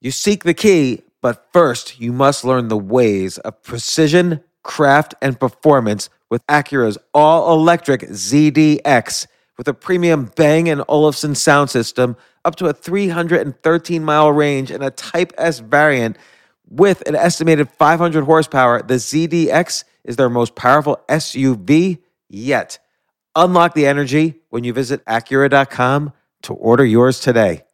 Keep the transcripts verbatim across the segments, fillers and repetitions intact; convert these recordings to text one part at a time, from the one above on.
You seek the key, but first you must learn the ways of precision, craft, and performance with Acura's all-electric Z D X. With a premium Bang and Olufsen sound system, up to a three hundred thirteen mile range, and a Type S variant with an estimated five hundred horsepower, the Z D X is their most powerful S U V yet. Unlock the energy when you visit Acura dot com to order yours today.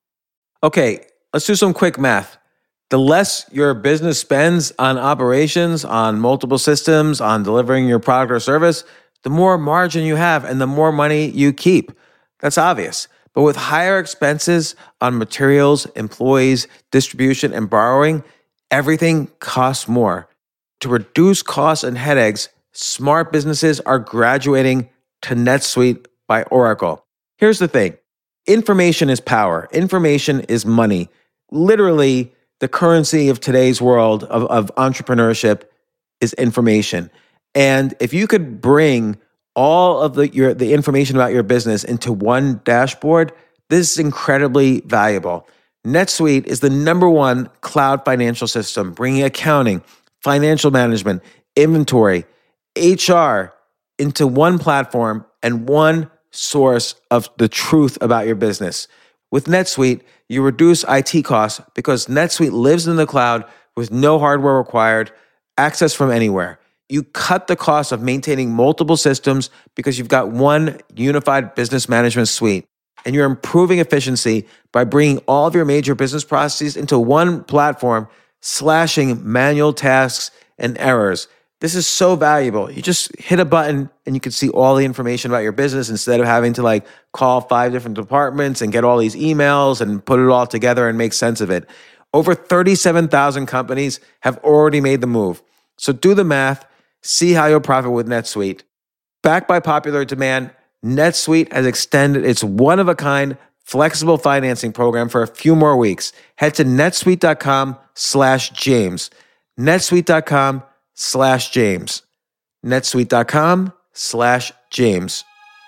Okay, let's do some quick math. The less your business spends on operations, on multiple systems, on delivering your product or service, the more margin you have and the more money you keep. That's obvious. But with higher expenses on materials, employees, distribution, and borrowing, everything costs more. To reduce costs and headaches, smart businesses are graduating to NetSuite by Oracle. Here's the thing. Information is power. Information is money. Literally, the currency of today's world of, of entrepreneurship is information. And if you could bring all of the your the information about your business into one dashboard, this is incredibly valuable. NetSuite is the number one cloud financial system, bringing accounting, financial management, inventory, H R into one platform and one source of the truth about your business. With NetSuite, you reduce I T costs because NetSuite lives in the cloud with no hardware required, access from anywhere. You cut the cost of maintaining multiple systems because you've got one unified business management suite. And you're improving efficiency by bringing all of your major business processes into one platform, slashing manual tasks and errors. This is so valuable. You just hit a button and you can see all the information about your business instead of having to like call five different departments and get all these emails and put it all together and make sense of it. Over thirty-seven thousand companies have already made the move. So do the math. See how you'll profit with NetSuite. Backed by popular demand, NetSuite has extended its one-of-a-kind flexible financing program for a few more weeks. Head to netsuite.com slash James. netsuite.com slash James. netsuite.com slash James.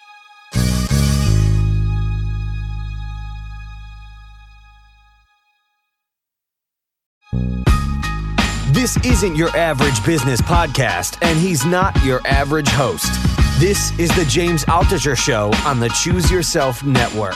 This isn't your average business podcast, and he's not your average host. This is the James Altucher Show on the Choose Yourself Network.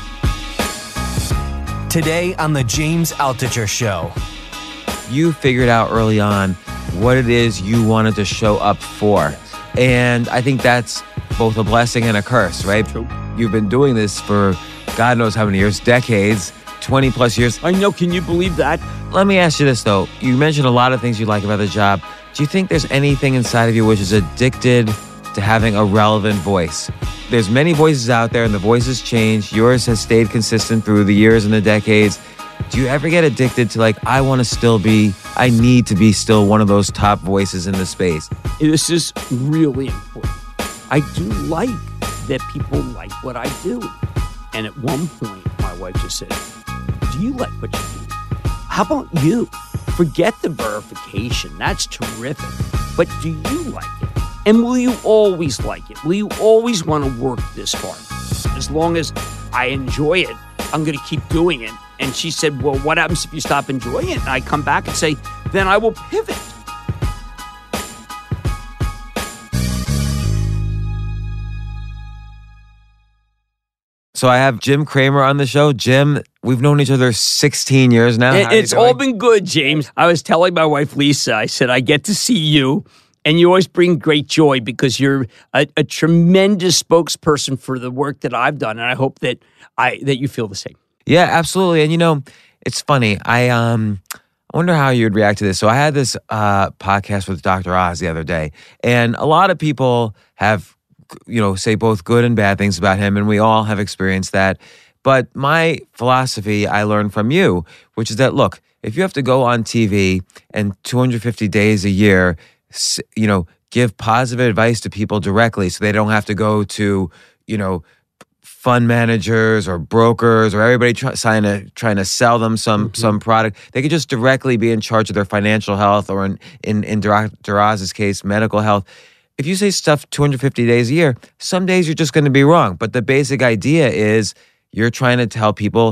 Today on the James Altucher Show. You figured out early on what it is you wanted to show up for. And I think that's both a blessing and a curse, right? True. You've been doing this for God knows how many years, decades, twenty plus years. I know, can you believe that? Let me ask you this though. You mentioned a lot of things you like about the job. Do you think there's anything inside of you which is addicted to having a relevant voice? There's many voices out there and the voices change. Yours has stayed consistent through the years and the decades. Do you ever get addicted to like, I want to still be, I need to be still one of those top voices in the space? This is really important. I do like that people like what I do. And at one point, my wife just said, do you like what you do? How about you? Forget the verification. That's terrific. But do you like it? And will you always like it? Will you always want to work this hard? As long as I enjoy it, I'm going to keep doing it. And she said, well, what happens if you stop enjoying it? And I come back and say, then I will pivot. So I have Jim Cramer on the show. Jim, we've known each other sixteen years now. It, it's all been good, James. I was telling my wife, Lisa, I said, I get to see you, and you always bring great joy because you're a, a tremendous spokesperson for the work that I've done, and I hope that I that you feel the same. Yeah, absolutely. And you know, it's funny. I um, I wonder how you'd react to this. So I had this uh, podcast with Doctor Oz the other day, and a lot of people have, you know, say both good and bad things about him, and we all have experienced that. But my philosophy I learned from you, which is that, look, if you have to go on T V and two hundred fifty days a year, you know, give positive advice to people directly so they don't have to go to, you know, fund managers or brokers or everybody try, trying to trying to sell them some mm-hmm. some product. They could just directly be in charge of their financial health, or in in, in Doctor Oz's case, medical health. If you say stuff two hundred fifty days a year, some days you're just going to be wrong. But the basic idea is you're trying to tell people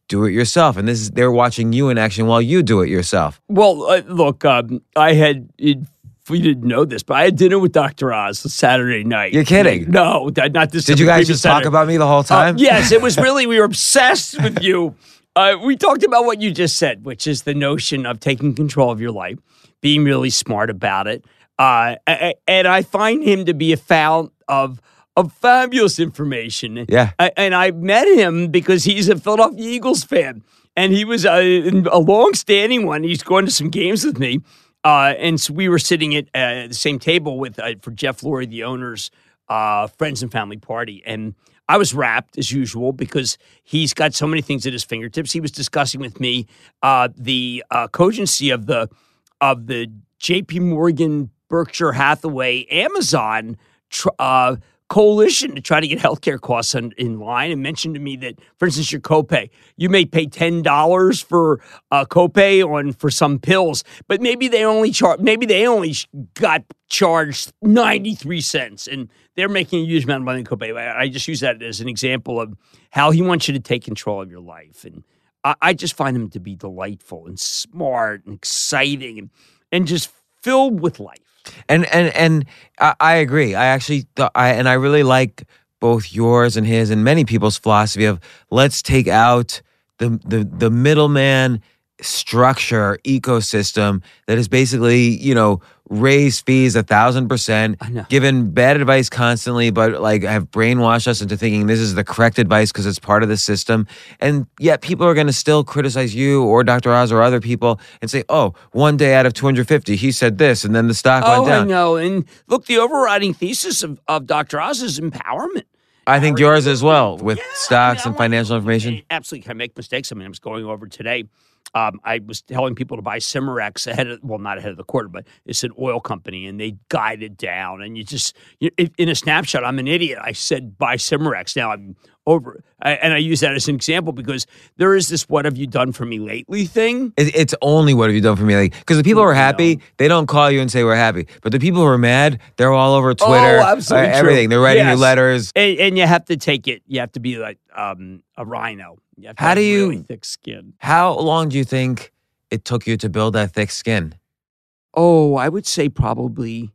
do it yourself. And this is they're watching you in action while you do it yourself. Well, uh, look, um, I had, it, we didn't know this, but I had dinner with Doctor Oz Saturday night. You're kidding? No, not this. Did you guys just Saturday. talk about me the whole time? Uh, yes, it was really, we were obsessed with you. Uh, we talked about what you just said, which is the notion of taking control of your life, being really smart about it. Uh, and I find him to be a fount of of fabulous information. Yeah. And I met him because he's a Philadelphia Eagles fan. And he was a, a long-standing one. He's going to some games with me. Uh, and so we were sitting at uh, the same table with uh, for Jeff Lurie, the owner's uh, friends and family party. And I was wrapped, as usual, because he's got so many things at his fingertips. He was discussing with me uh, the uh, cogency of the of the J P Morgan, Berkshire Hathaway, Amazon tr- uh coalition to try to get healthcare costs in, in line, and mentioned to me that, for instance, your copay, you may pay ten dollars for a copay on for some pills, but maybe they only charge, maybe they only got charged ninety-three cents, and they're making a huge amount of money in copay. I just use that as an example of how he wants you to take control of your life, and I, I just find him to be delightful and smart and exciting and and just filled with life. And and and I, I agree. I actually th- I and I really like both yours and his and many people's philosophy of let's take out the the the middleman structure ecosystem that is basically, you know, raise fees a thousand percent, given bad advice constantly, but like have brainwashed us into thinking this is the correct advice because it's part of the system. And yet people are going to still criticize you or Doctor Oz or other people and say, oh, one day out of two hundred fifty, he said this, and then the stock oh, went down. I know. And look, the overriding thesis of, of Doctor Oz is empowerment. I think yours as well, with yeah, stocks I mean, and financial information. Absolutely. Can I make mistakes? I mean, I was going over today. Um, I was telling people to buy Cimarex ahead of, well, not ahead of the quarter, but it's an oil company, and they guided down. And you just, you, in a snapshot, I'm an idiot. I said buy Cimarex. Now I'm over, I, and I use that as an example because there is this "what have you done for me lately" thing. It, it's only what have you done for me lately? Because the people who are happy, no. they don't call you and say we're happy. But the people who are mad, they're all over Twitter, oh, absolutely uh, everything. True. They're writing yes. you letters, and, and you have to take it. You have to be like um, a rhino. You have to How have do you? really thick skin. How long do you think it took you to build that thick skin? Oh, I would say probably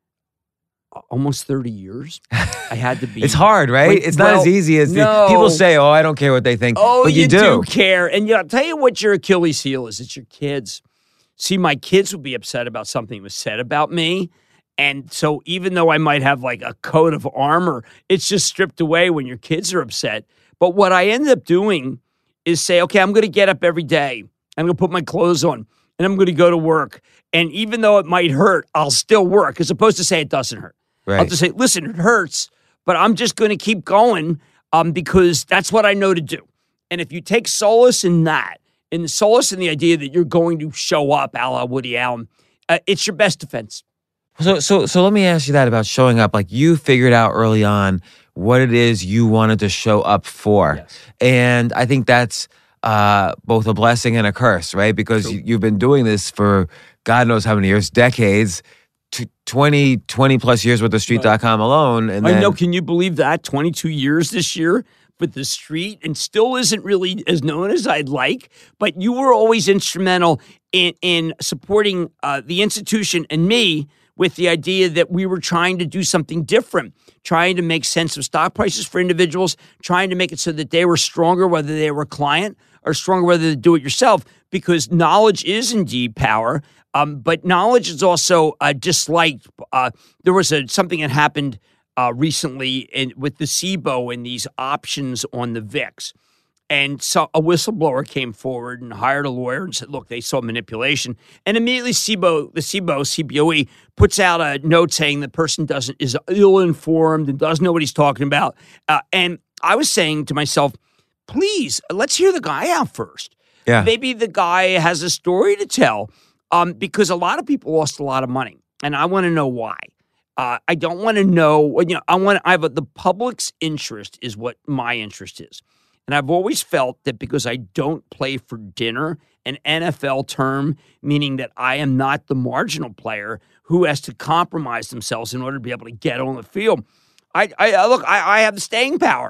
almost thirty years. I had to be. It's hard, right? Wait, it's not well, as easy as no. the, people say, oh, I don't care what they think. Oh, but you, you do. do care. And yeah, I'll tell you what your Achilles heel is. It's your kids. See, my kids would be upset about something that was said about me. And so even though I might have like a coat of armor, it's just stripped away when your kids are upset. But what I ended up doing is say, okay, I'm going to get up every day. I'm going to put my clothes on, and I'm going to go to work. And even though it might hurt, I'll still work, as opposed to say it doesn't hurt. Right. I'll just say, listen, it hurts, but I'm just going to keep going um, because that's what I know to do. And if you take solace in that, and the solace in the idea that you're going to show up, a la Woody Allen, uh, it's your best defense. So, so, so let me ask you that about showing up. Like you figured out early on what it is you wanted to show up for, Yes. and I think that's uh, both a blessing and a curse, right? Because True. you, you've been doing this for God knows how many years, decades, t- twenty, twenty plus years with the street dot com alone. And I then, know. Can you believe that? twenty-two years this year with the street, and still isn't really as known as I'd like. But you were always instrumental in in supporting uh, the institution and me with the idea that we were trying to do something different, trying to make sense of stock prices for individuals, trying to make it so that they were stronger, whether they were a client, or stronger whether they do it yourself, because knowledge is indeed power. Um, but knowledge is also uh, disliked. Uh, there was a, something that happened uh, recently in, with the S I B O and these options on the V I X. And so a whistleblower came forward and hired a lawyer and said, look, they saw manipulation. And immediately S I B O, the S I B O, C B O E, puts out a note saying the person doesn't is ill-informed and doesn't know what he's talking about. Uh, and I was saying to myself, please, let's hear the guy out first. Yeah. Maybe the guy has a story to tell, um, because a lot of people lost a lot of money. And I want to know why. Uh, I don't want to know, you know, I want I have a, the public's interest is what my interest is. And I've always felt that because I don't play for dinner, an N F L term, meaning that I am not the marginal player who has to compromise themselves in order to be able to get on the field. I, I look, I, I have the staying power.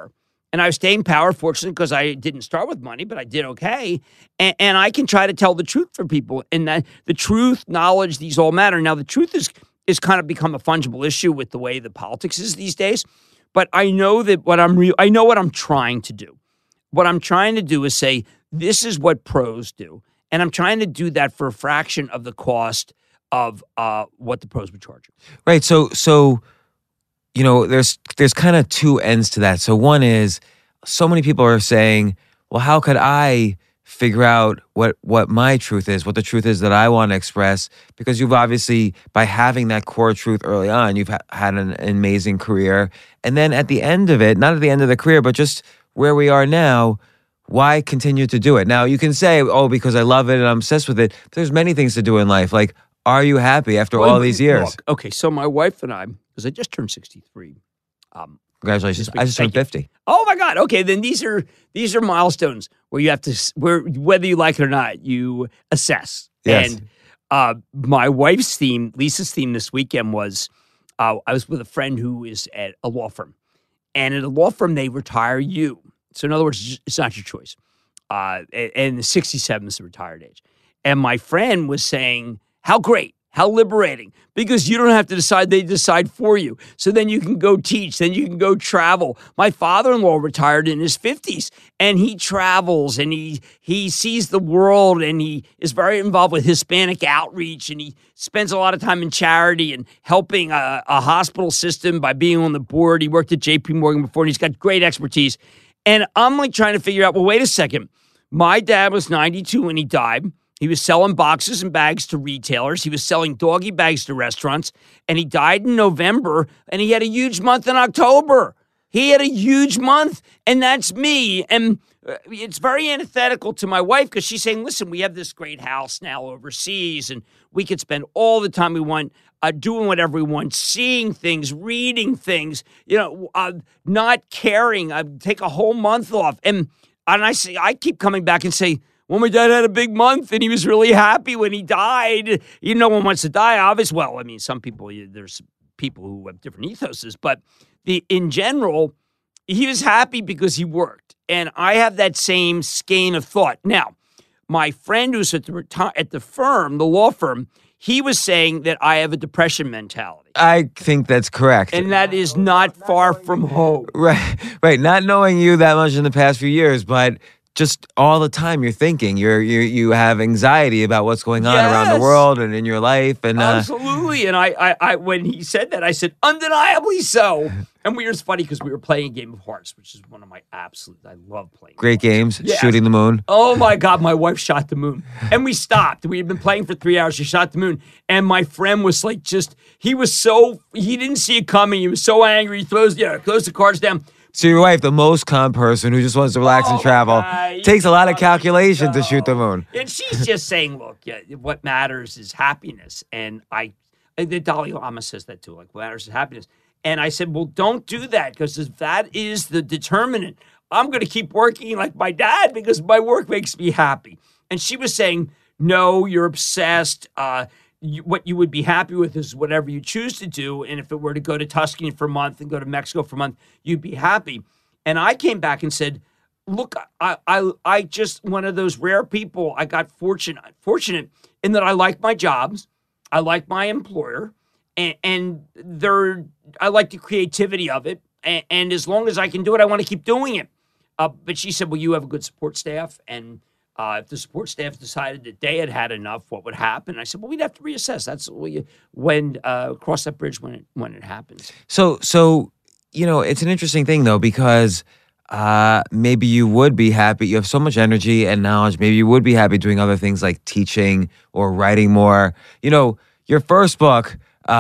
And I was staying power, fortunately, because I didn't start with money, but I did okay. And, and I can try to tell the truth for people. And that the truth, knowledge, these all matter. Now, the truth is is kind of become a fungible issue with the way the politics is these days. But I know that what I'm re- I know what I'm trying to do. What I'm trying to do is say, this is what pros do. And I'm trying to do that for a fraction of the cost of uh, what the pros would charge you. Right. So, so you know, there's there's kind of two ends to that. So one is, so many people are saying, well, how could I figure out what, what my truth is, what the truth is that I want to express? Because you've obviously, by having that core truth early on, you've ha- had an amazing career. And then at the end of it, not at the end of the career, but just where we are now, why continue to do it? Now, you can say, oh, because I love it and I'm obsessed with it. But there's many things to do in life. Like, are you happy after well, all these years? Look, okay, so my wife and I, because I just turned sixty-three. Um, Congratulations! I just turned fifty. Oh my God! Okay, then these are these are milestones where you have to, where whether you like it or not, you assess. Yes. And uh, my wife's theme, Lisa's theme this weekend was, uh, I was with a friend who is at a law firm, and at a law firm they retire you. So in other words, it's not your choice. Uh, and the sixty-seven is the retired age. And my friend was saying, how great, how liberating, because you don't have to decide, they decide for you. So then you can go teach, then you can go travel. My father-in-law retired in his fifties, and he travels, and he he sees the world, and he is very involved with Hispanic outreach, and he spends a lot of time in charity and helping a, a hospital system by being on the board. He worked at J P Morgan before, and he's got great expertise. And I'm like trying to figure out, well, wait a second. My dad was ninety-two when he died. He was selling boxes and bags to retailers. He was selling doggy bags to restaurants. And he died in November, and he had a huge month in October. He had a huge month, and that's me. And it's very antithetical to my wife because she's saying, listen, we have this great house now overseas, and we could spend all the time we want uh, doing whatever we want, seeing things, reading things, you know, uh, not caring. I take a whole month off. And, and I say, I keep coming back and say, well, my dad had a big month, and he was really happy when he died. You know, no one wants to die, obviously. Well, I mean, some people, there's people who have different ethoses, but the in general, he was happy because he worked. And I have that same skein of thought. Now, my friend who's at the, reti- at the firm, the law firm, he was saying that I have a depression mentality. I think that's correct. And that is not far from home. Right, right. Not knowing you that much in the past few years, but just all the time you're thinking, you're you you have anxiety about what's going on Yes. around the world and in your life, and uh, Absolutely. And I, I, I, when he said that, I said, undeniably so. And we were it's funny because we were playing a game of Hearts, which is one of my absolute. I love playing. great games, Yes. shooting the moon. Oh my God, my wife shot the moon. And we stopped. We had been playing for three hours. She shot the moon. And my friend was like, just, he was so, he didn't see it coming. He was so angry. He throws, yeah, throws the cards down. So your wife, the most calm person who just wants to relax Oh, and travel, my takes a lot of God, calculation to no. shoot the moon. And she's just saying, look, yeah, what matters is happiness. And I, and the Dalai Lama says that too, like, what matters is happiness. And I said, well, don't do that, because if that is the determinant, I'm going to keep working like my dad because my work makes me happy. And she was saying, no, you're obsessed. Uh, you, what you would be happy with is whatever you choose to do. And if it were to go to Tuscany for a month and go to Mexico for a month, you'd be happy. And I came back and said, look, I, I, I just one of those rare people. I got fortunate, fortunate in that I like my jobs. I like my employer, and, and they're, I like the creativity of it. And, and as long as I can do it, I want to keep doing it. Uh, but she said, well, you have a good support staff. And uh, if the support staff decided that they had had enough, what would happen? I said, well, we'd have to reassess. That's when, uh, cross that bridge when it, when it happens. So, so you know, it's an interesting thing though, because uh, maybe you would be happy. You have so much energy and knowledge. Maybe you would be happy doing other things like teaching or writing more. You know, your first book,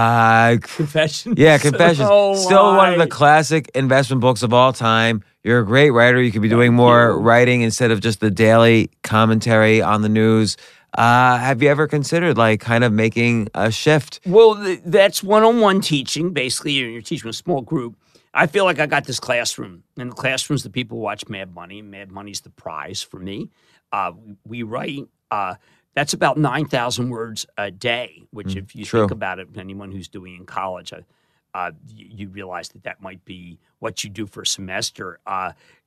uh, Confessions. Yeah, Confessions. Oh, Still one of the my. classic investment books of all time. You're a great writer. You could be doing Thank more you. writing instead of just the daily commentary on the news. Uh, have you ever considered like kind of making a shift? Well, th- that's one-on-one teaching. Basically, you're, you're teaching a small group. I feel like I got this classroom, and the classroom's the people who watch Mad Money. Mad Money's the prize for me. Uh, we write, uh, that's about nine thousand words a day, which if you true. think about it, anyone who's doing in college, uh, uh, you, you realize that that might be what you do for a semester. Uh,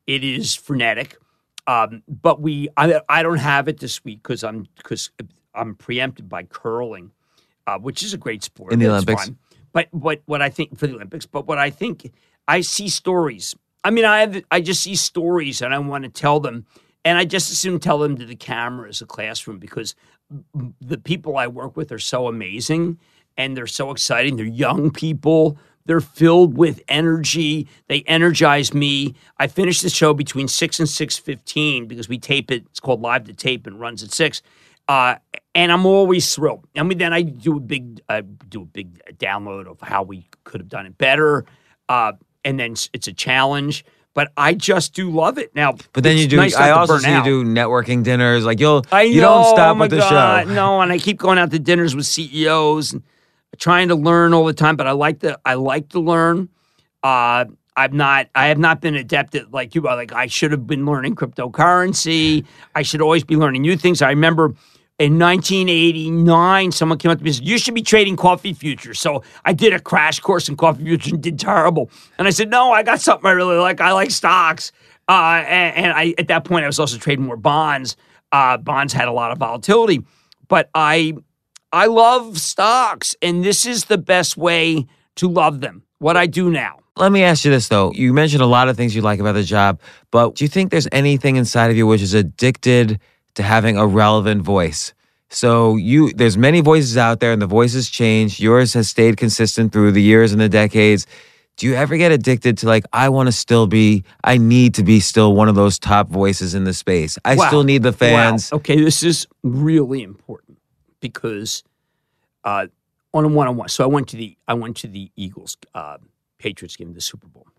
It is frenetic. Um, but we, I, I don't have it this week because I'm because I'm preempted by curling, uh, which is a great sport in the It's Olympics. fun. But what what I think for the Olympics, but what I think I see stories. I mean, I have I just see stories and I want to tell them, and I just assume tell them to the camera as a classroom because the people I work with are so amazing and they're so exciting. They're young people. They're filled with energy. They energize me. I finish the show between six and six fifteen because we tape it. It's called Live to Tape and runs at six. Uh, and I'm always thrilled. I mean, then I do a big, uh, do a big download of how we could have done it better. Uh, and then it's a challenge. But I just do love it. Now, But then you do. Nice I not to also burn see you out. do networking dinners. Like you'll, I you know, don't stop oh my with the God, show. No, and I keep going out to dinners with C E Os and trying to learn all the time. But I like to, I like to learn. Uh, I'm not, I have not been adept at like you. Like I should have been learning cryptocurrency. I should always be learning new things. I remember in nineteen eighty-nine, someone came up to me and said, you should be trading coffee futures. So I did a crash course in coffee futures and did terrible. And I said, no, I got something I really like. I like stocks. Uh, and, and I, at that point, I was also trading more bonds. Uh, bonds had a lot of volatility, but I, I love stocks, and this is the best way to love them. What I do now. Let me ask you this, though. You mentioned a lot of things you like about the job, but do you think there's anything inside of you which is addicted to having a relevant voice? So you, there's many voices out there, and the voices change. Yours has stayed consistent through the years and the decades. Do you ever get addicted to like, I want to still be, I need to be still one of those top voices in the space. I Wow. still need the fans. Wow. Okay, this is really important because uh, on a one-on-one. So I went to the I went to the Eagles uh, Patriots game, the Super Bowl,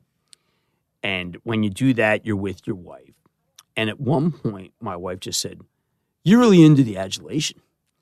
and when you do that, you're with your wife. And at one point, my wife just said, "You're really into the adulation."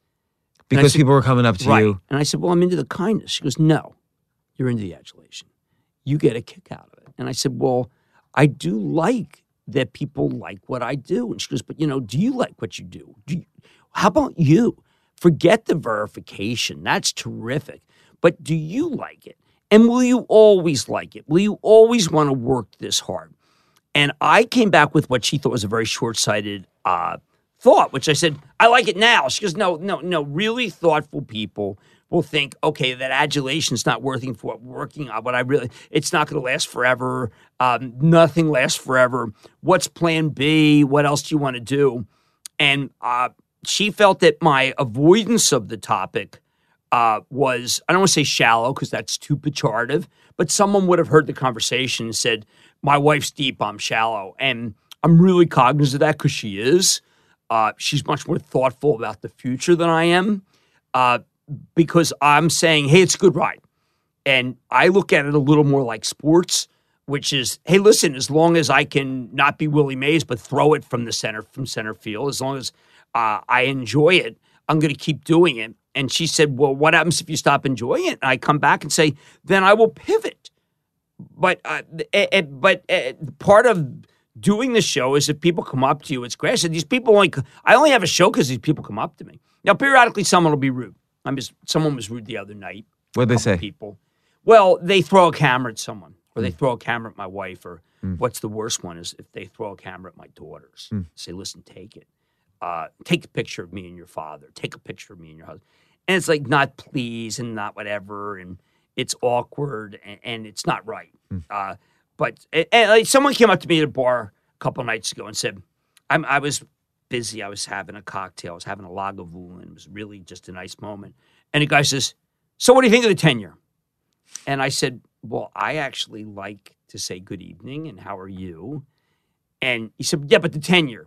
Because said, people were coming up to right. you. And I said, well, I'm into the kindness. She goes, no, you're into the adulation. You get a kick out of it. And I said, well, I do like that people like what I do. And she goes, but, you know, do you like what you do? do you, how about you? Forget the verification. That's terrific. But do you like it? And will you always like it? Will you always want to work this hard? And I came back with what she thought was a very short-sighted uh, thought, which I said, I like it now. She goes, no, no, no. Really thoughtful people will think, okay, that adulation's not working for working on what I really, it's not going to last forever. Um, nothing lasts forever. What's plan B? What else do you want to do? And uh, she felt that my avoidance of the topic uh, was, I don't want to say shallow because that's too pejorative, but someone would have heard the conversation and said, my wife's deep, I'm shallow. And I'm really cognizant of that because she is. Uh, she's much more thoughtful about the future than I am uh, because I'm saying, hey, it's a good ride. And I look at it a little more like sports, which is, hey, listen, as long as I can not be Willie Mays, but throw it from the center, from center field, as long as uh, I enjoy it, I'm going to keep doing it. And she said, well, what happens if you stop enjoying it? And I come back and say, then I will pivot. But uh, uh, but uh, part of doing the show is if people come up to you, it's great. I said, these people only, I only have a show because these people come up to me. Now, periodically, someone will be rude. I'm just, someone was rude the other night. What'd they say? People. Well, they throw a camera at someone, or they throw a camera at my wife, or mm. what's the worst one is if they throw a camera at my daughters. Mm. Say, listen, take it. Uh, take a picture of me and your father. Take a picture of me and your husband. And it's like, not please and not whatever, and it's awkward, and, and it's not right. Mm. Uh, but and, and like someone came up to me at a bar a couple nights ago and said, I'm, I was busy. I was having a cocktail. I was having a Lagavulin. It was really just a nice moment. And the guy says, so what do you think of the tenure? And I said, well, I actually like to say good evening and how are you? And he said, yeah, but the tenure.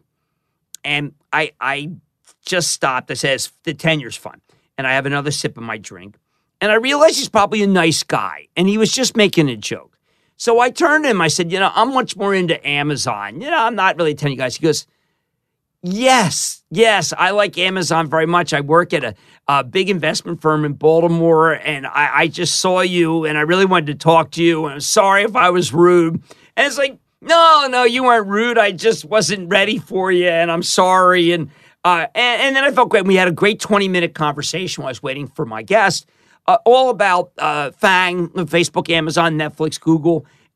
And I I just stopped. I said, the tenure's fun. And I have another sip of my drink. And I realized he's probably a nice guy. And he was just making a joke. So I turned to him. I said, you know, I'm much more into Amazon. You know, I'm not really telling you guys. He goes, yes, yes, I like Amazon very much. I work at a, a big investment firm in Baltimore, and I, I just saw you, and I really wanted to talk to you, and I'm sorry if I was rude. And it's like, no, no, you weren't rude. I just wasn't ready for you, and I'm sorry. And uh, and, and then I felt great. We had a great twenty-minute conversation while I was waiting for my guest, uh, all about uh, FANG, Facebook, Amazon, Netflix, Google.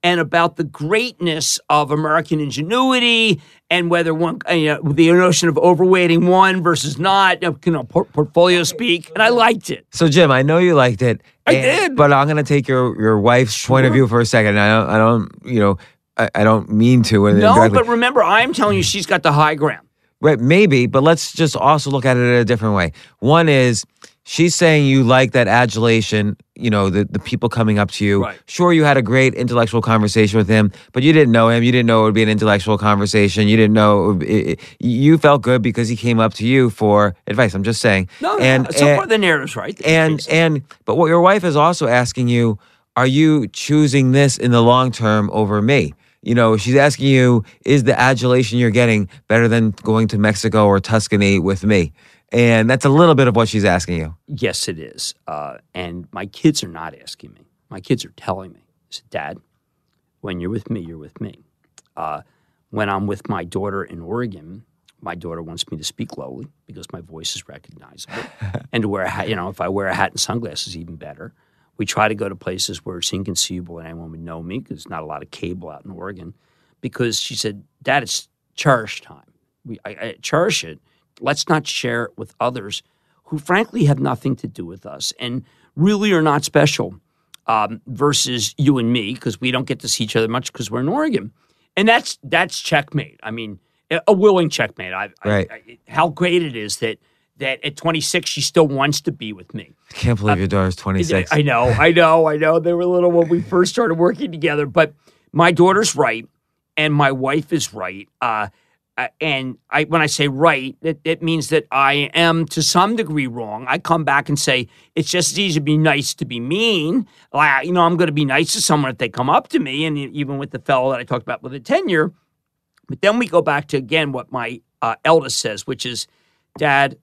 and about the greatness of American ingenuity and whether one, you know, the notion of overweighting one versus not, you know, por- portfolio speak, and I liked it. So, Jim, I know you liked it. I and, did. But I'm going to take your, your wife's Sure. point of view for a second. I don't, I don't you know, I, I don't mean to. No, directly. but remember, I'm telling you, she's got the high ground. Right, maybe, but let's just also look at it in a different way. One is, she's saying you like that adulation, you know, the, the people coming up to you. Right. Sure, you had a great intellectual conversation with him, but you didn't know him. You didn't know it would be an intellectual conversation. You didn't know, it, would- it, it, you felt good because he came up to you for advice. I'm just saying. No, and, no, so and, far the narrative's right. And, and, but what your wife is also asking you, are you choosing this in the long term over me? You know, she's asking you, is the adulation you're getting better than going to Mexico or Tuscany with me? And that's a little bit of what she's asking you. Yes, it is. Uh, and my kids are not asking me. My kids are telling me, I said, Dad, when you're with me, you're with me. Uh, when I'm with my daughter in Oregon, my daughter wants me to speak lowly because my voice is recognizable. And to wear a hat, you know, if I wear a hat and sunglasses, even better. We try to go to places where it's inconceivable and anyone would know me because there's not a lot of cable out in Oregon. Because she said, Dad, it's cherish time. We, I, I cherish it. Let's not share it with others who frankly have nothing to do with us and really are not special um, versus you and me because we don't get to see each other much because we're in Oregon. And that's that's checkmate. I mean, a willing checkmate. I, right. I, I, how great it is that that at twenty-six she still wants to be with me. I can't believe Uh, your daughter's twenty-six. I know, I know, I know. They were little when we first started working together. But my daughter's right, and my wife is right. Uh, uh, and I, when I say right, it, it means that I am to some degree wrong. I come back and say it's just as easy to be nice to be mean. Like, you know, I'm going to be nice to someone if they come up to me, and even with the fellow that I talked about with the tenure. But then we go back to again what my uh, eldest says, which is, Dad,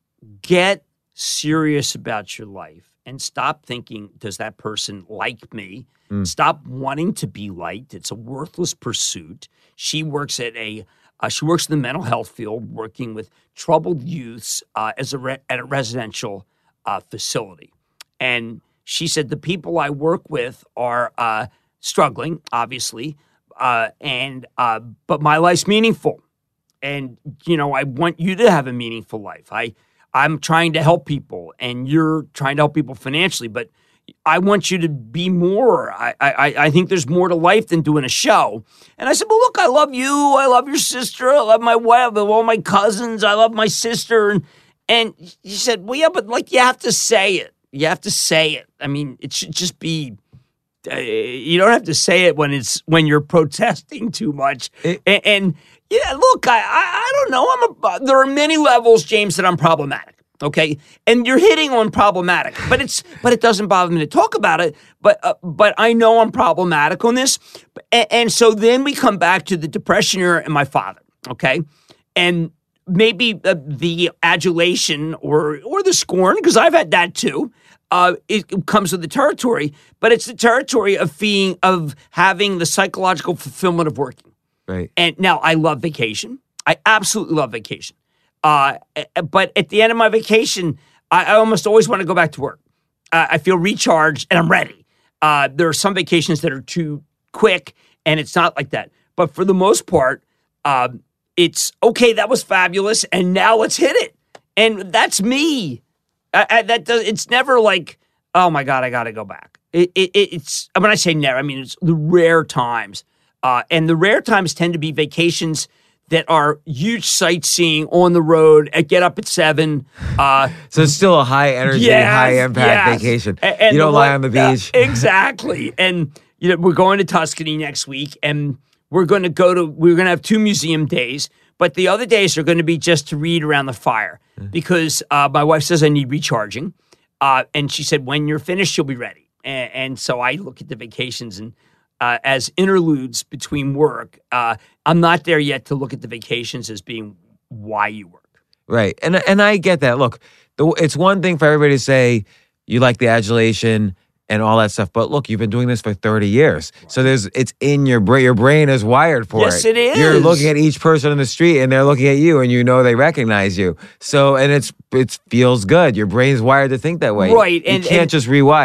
get serious about your life and stop thinking, does that person like me? Mm. Stop wanting to be liked. It's a worthless pursuit. She works at a uh, she works in the mental health field, working with troubled youths uh, as a re- at a residential uh, facility. And she said the people I work with are uh, struggling, obviously, uh, and uh, but my life's meaningful. And you know, I want you to have a meaningful life. I. I'm trying to help people, and you're trying to help people financially, but I want you to be more. I, I, I think there's more to life than doing a show. And I said, well, look, I love you. I love your sister. I love my wife. I love all my cousins. I love my sister. And, and she said, well, yeah, but like you have to say it. You have to say it. I mean, it should just be, uh, you don't have to say it when it's, when you're protesting too much. It, and, and yeah, look, I, I, I don't know. I'm a, there are many levels, James, that I'm problematic. Okay, and you're hitting on problematic, but it's but it doesn't bother me to talk about it. But uh, but I know I'm problematic on this, and, and so then we come back to the depression era and my father. Okay, and maybe uh, the adulation or or the scorn, because I've had that too. Uh, it, it comes with the territory, but it's the territory of being of having the psychological fulfillment of working. Right. And now I love vacation. I absolutely love vacation. Uh, but at the end of my vacation, I, I almost always want to go back to work. Uh, I feel recharged and I'm ready. Uh, there are some vacations that are too quick, and it's not like that. But for the most part, uh, it's okay. That was fabulous, and now let's hit it. And that's me. I, I, that does. It's never like, oh my God, I got to go back. It, it, it's when I say never, I mean it's the rare times, uh, and the rare times tend to be vacations that are huge sightseeing on the road, at get up at seven. Uh, so it's still a high energy, yes, high impact yes. vacation. And, and you don't the, lie on the beach. Uh, exactly. And you know, we're going to Tuscany next week, and we're going to go to, we're going to have two museum days, but the other days are going to be just to read around the fire mm-hmm. because uh, my wife says I need recharging. Uh, and she said, when you're finished, you'll be ready. And, and so I look at the vacations and Uh, as interludes between work. Uh, I'm not there yet to look at the vacations as being why you work. Right. And and I get that. Look, the, it's one thing for everybody to say you like the adulation and all that stuff, but look, you've been doing this for thirty years. Right. So there's it's in your brain. Your brain is wired for yes, it. Yes, it is. You're looking at each person in the street and they're looking at you and you know they recognize you. So, and it's it feels good. Your brain's wired to think that way. Right. You and, can't and, just rewire.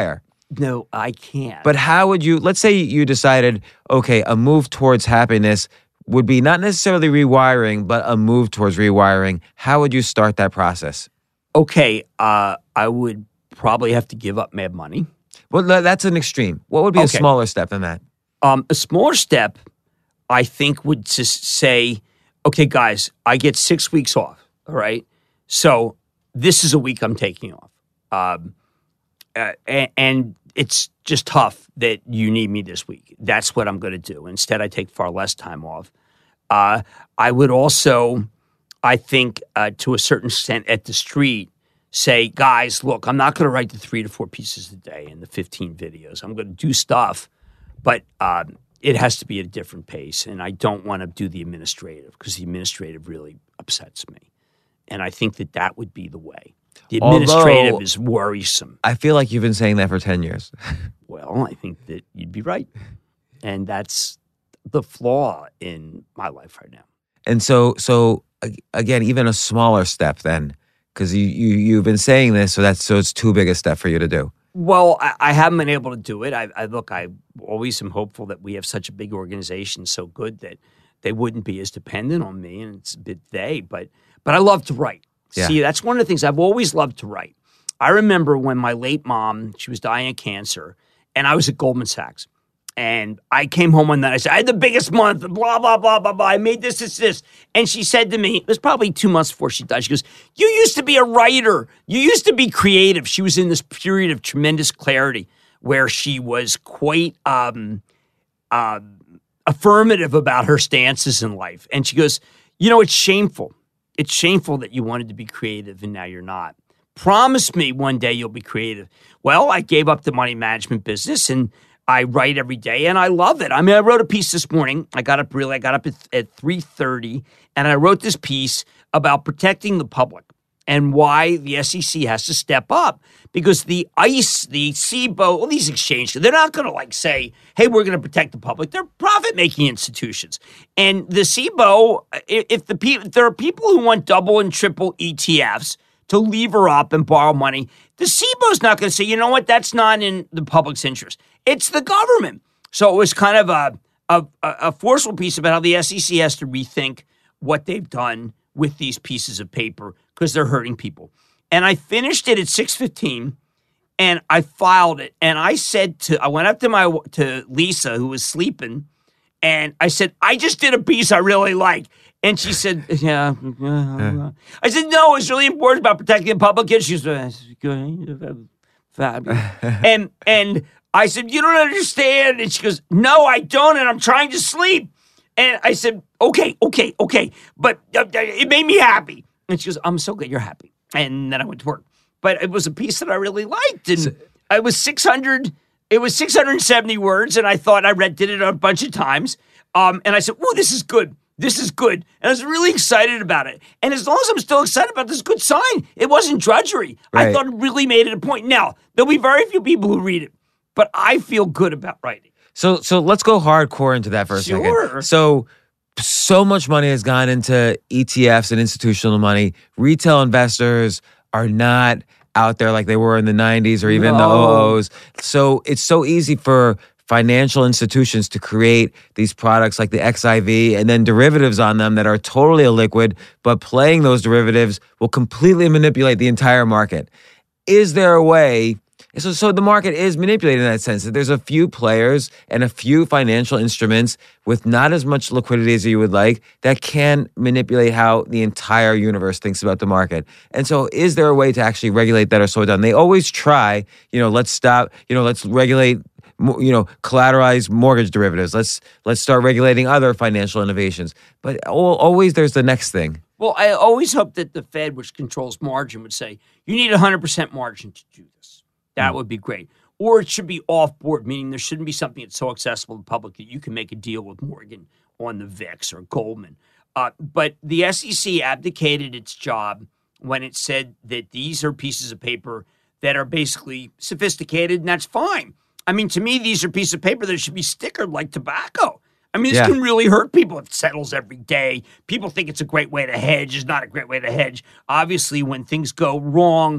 no, I can't. But how would you, let's say you decided, okay, a move towards happiness would be not necessarily rewiring, but a move towards rewiring. How would you start that process? Okay, uh, I would probably have to give up Mad Money. Well, that's an extreme. What would be Okay. a smaller step than that? Um, a smaller step, I think, would just say, okay, guys, I get six weeks off, all right? So this is a week I'm taking off. Um, uh, and, and it's just tough that you need me this week. That's what I'm going to do. Instead, I take far less time off. Uh, I would also, I think, uh, to a certain extent at the street, say, guys, look, I'm not going to write the three to four pieces a day and the fifteen videos. I'm going to do stuff, but um, it has to be at a different pace. And I don't want to do the administrative because the administrative really upsets me. And I think that that would be the way. The administrative Although, is worrisome. I feel like you've been saying that for ten years. Well, I think that you'd be right. And that's the flaw in my life right now. And so, so again, even a smaller step then, because you, you, you've been saying this, so that's so it's too big a step for you to do. Well, I, I haven't been able to do it. I, I look, I always am hopeful that we have such a big organization, so good that they wouldn't be as dependent on me, and it's a bit they. But but I love to write. Yeah. See, that's one of the things I've always loved to write. I remember when my late mom, she was dying of cancer, and I was at Goldman Sachs. And I came home one night. I said, I had the biggest month, blah, blah, blah, blah, blah. I made this, this, this. And she said to me, it was probably two months before she died. She goes, you used to be a writer. You used to be creative. She was in this period of tremendous clarity where she was quite um, uh, affirmative about her stances in life. And she goes, you know, it's shameful. It's shameful that you wanted to be creative and now you're not. Promise me one day you'll be creative. Well, I gave up the money management business and I write every day, and I love it. I mean, I wrote a piece this morning. I got up really, I got up at, at three thirty, and I wrote this piece about protecting the public and why the S E C has to step up. Because the ICE, the C B O, all these exchanges, they're not going to like say, hey, we're going to protect the public. They're profit-making institutions. And the C B O, if, the pe- if there are people who want double and triple E T Fs to lever up and borrow money, the C B O's not going to say, you know what, that's not in the public's interest. It's the government. So it was kind of a, a, a forceful piece about how the S E C has to rethink what they've done with these pieces of paper because they're hurting people. And I finished it at six fifteen, and I filed it. And I said to, I went up to my to Lisa, who was sleeping, and I said, I just did a piece I really like. And she said, yeah. I said, no, it's really important about protecting the public. And she was good. and and I said, you don't understand. And she goes, no, I don't. And I'm trying to sleep. And I said, okay, okay, okay. But uh, it made me happy. And she goes, I'm so glad you're happy. And then I went to work. But it was a piece that I really liked. And so, it was six hundred, it was six hundred seventy words. And I thought I read, did it a bunch of times. Um, and I said, oh, this is good. This is good. And I was really excited about it. And as long as I'm still excited about this, good sign. It wasn't drudgery. Right. I thought it really made it a point. Now, there'll be very few people who read it, but I feel good about writing. So so let's go hardcore into that for a Sure. second. So so much money has gone into E T Fs and institutional money. Retail investors are not out there like they were in the nineties or even No. the oh ohs. So it's so easy for financial institutions to create these products like the X I V and then derivatives on them that are totally illiquid, but playing those derivatives will completely manipulate the entire market. Is there a way? So, so the market is manipulated in that sense that there's a few players and a few financial instruments with not as much liquidity as you would like that can manipulate how the entire universe thinks about the market. And so is there a way to actually regulate that or slow it down? They always try, you know, let's stop, you know, let's regulate, you know, collateralized mortgage derivatives. Let's let's start regulating other financial innovations. But always there's the next thing. Well, I always hope that the Fed, which controls margin, would say, you need one hundred percent margin to do this. That would be great. Or it should be off-board, meaning there shouldn't be something that's so accessible to the public that you can make a deal with Morgan on the V I X or Goldman. Uh, but the S E C abdicated its job when it said that these are pieces of paper that are basically sophisticated, and that's fine. I mean, to me, these are pieces of paper that should be stickered like tobacco. I mean, this Yeah. can really hurt people. It settles every day. People think it's a great way to hedge. It's not a great way to hedge. Obviously, when things go wrong,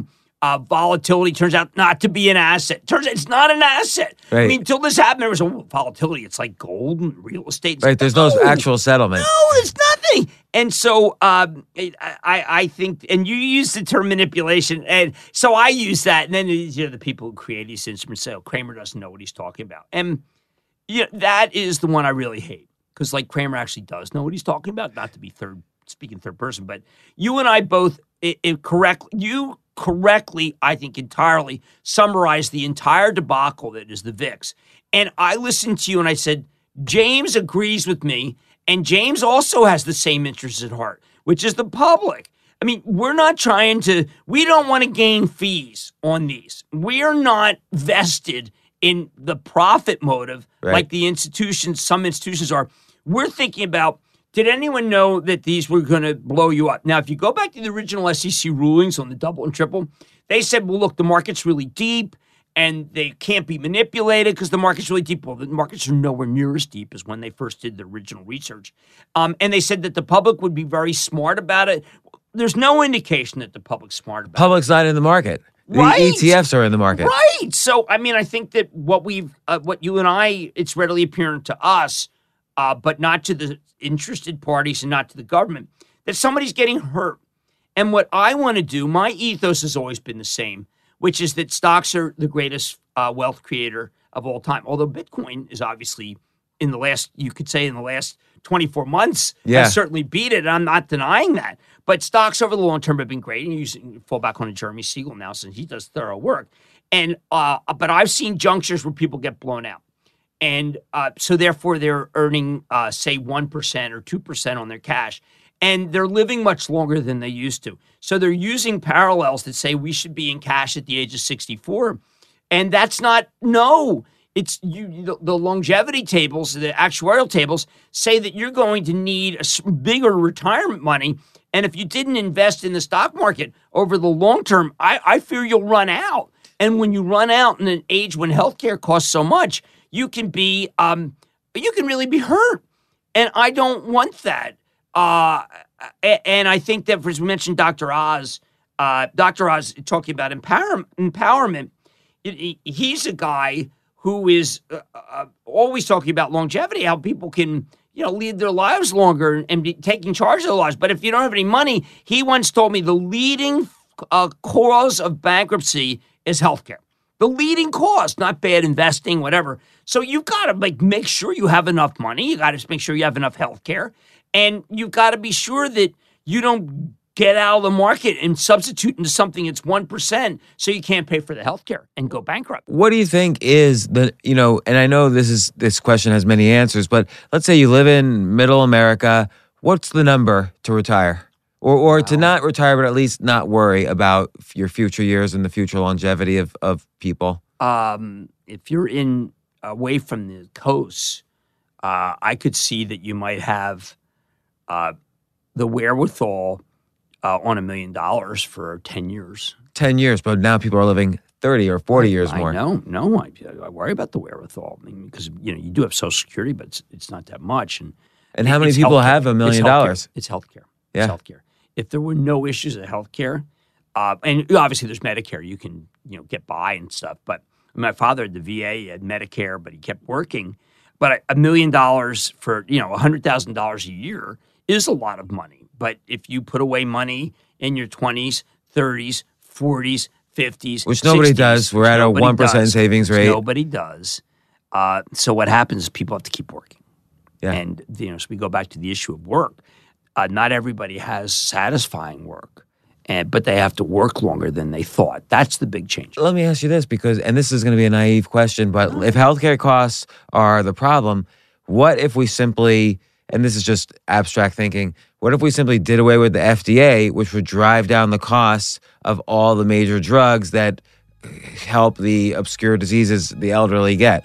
Uh, volatility turns out not to be an asset. Turns out it's not an asset. Right. I mean, until this happened, there was a volatility. It's like gold and real estate. Right. There's no, no actual settlement. No, it's nothing. And so um, I, I think, and you use the term manipulation, and so I use that. And then you know, the people who create these instruments say, "Oh, Cramer doesn't know what he's talking about," and you know, that is the one I really hate because, like, Cramer actually does know what he's talking about. Not to be third speaking third person, but you and I both it, it correct you. correctly, I think entirely, summarized the entire debacle that is the V I X. And I listened to you and I said, James agrees with me, and James also has the same interests at heart, which is the public. I mean, we're not trying to, we don't want to gain fees on these. We are not vested in the profit motive right. like the institutions, some institutions are. We're thinking about, did anyone know that these were going to blow you up? Now, if you go back to the original S E C rulings on the double and triple, they said, well, look, the market's really deep and they can't be manipulated because the market's really deep. Well, the markets are nowhere near as deep as when they first did the original research. Um, and they said that the public would be very smart about it. There's no indication that the public's smart about Public's it. Public's not in the market. The right. E T Fs are in the market. Right. So, I mean, I think that what we've, uh, what you and I, it's readily apparent to us, uh, but not to the interested parties and not to the government, that somebody's getting hurt. And what I want to do, my ethos has always been the same, which is that stocks are the greatest uh, wealth creator of all time. Although Bitcoin is obviously in the last, you could say in the last twenty-four months, yeah. has certainly beat it. I'm not denying that. But stocks over the long term have been great. And you fall back on Jeremy Siegel now since he does thorough work. And uh, but I've seen junctures where people get blown out. And uh, so therefore they're earning, uh, say, one percent or two percent on their cash. And they're living much longer than they used to. So they're using parallels that say we should be in cash at the age of sixty-four. And that's not, no. It's you. The, the longevity tables, the actuarial tables, say that you're going to need a bigger retirement money. And if you didn't invest in the stock market over the long term, I, I fear you'll run out. And when you run out in an age when healthcare costs so much, you can be, um, you can really be hurt. And I don't want that. Uh, and I think that, as we mentioned, Doctor Oz, uh, Doctor Oz talking about empower, empowerment, it, he's a guy who is uh, uh, always talking about longevity, how people can, you know, lead their lives longer and be taking charge of their lives. But if you don't have any money, he once told me the leading uh, cause of bankruptcy is healthcare. The leading cause, not bad investing, whatever. So you've got to like make sure you have enough money. You got to make sure you have enough healthcare. And you've got to be sure that you don't get out of the market and substitute into something that's one percent so you can't pay for the healthcare and go bankrupt. What do you think is the, you know, and I know this is this question has many answers, but let's say you live in middle America. What's the number to retire? Or or wow. to not retire, but at least not worry about your future years and the future longevity of, of people? Um, if you're in away from the coast, uh, I could see that you might have uh, the wherewithal uh, on a million dollars for ten years. ten years, but now people are living thirty or forty years I more. No, no, I, I worry about the wherewithal. I mean, because you know you do have Social Security, but it's, it's not that much. And and how many people healthcare. have a million it's dollars? It's healthcare. Yeah. It's healthcare. If there were no issues of healthcare, uh, and obviously there's Medicare, you can you know get by and stuff. But my father had the V A, he had Medicare, but he kept working. But a million dollars for you know a hundred thousand dollars a year is a lot of money. But if you put away money in your twenties, thirties, forties, fifties, which nobody sixties, does, we're at a one percent savings rate. Nobody does. Uh, so what happens is people have to keep working. Yeah. And you know, so we go back to the issue of work. Uh, not everybody has satisfying work, and but they have to work longer than they thought. That's the big change. Let me ask you this, because, and this is going to be a naive question, but if healthcare costs are the problem, what if we simply, and this is just abstract thinking, what if we simply did away with the F D A, which would drive down the costs of all the major drugs that help the obscure diseases the elderly get?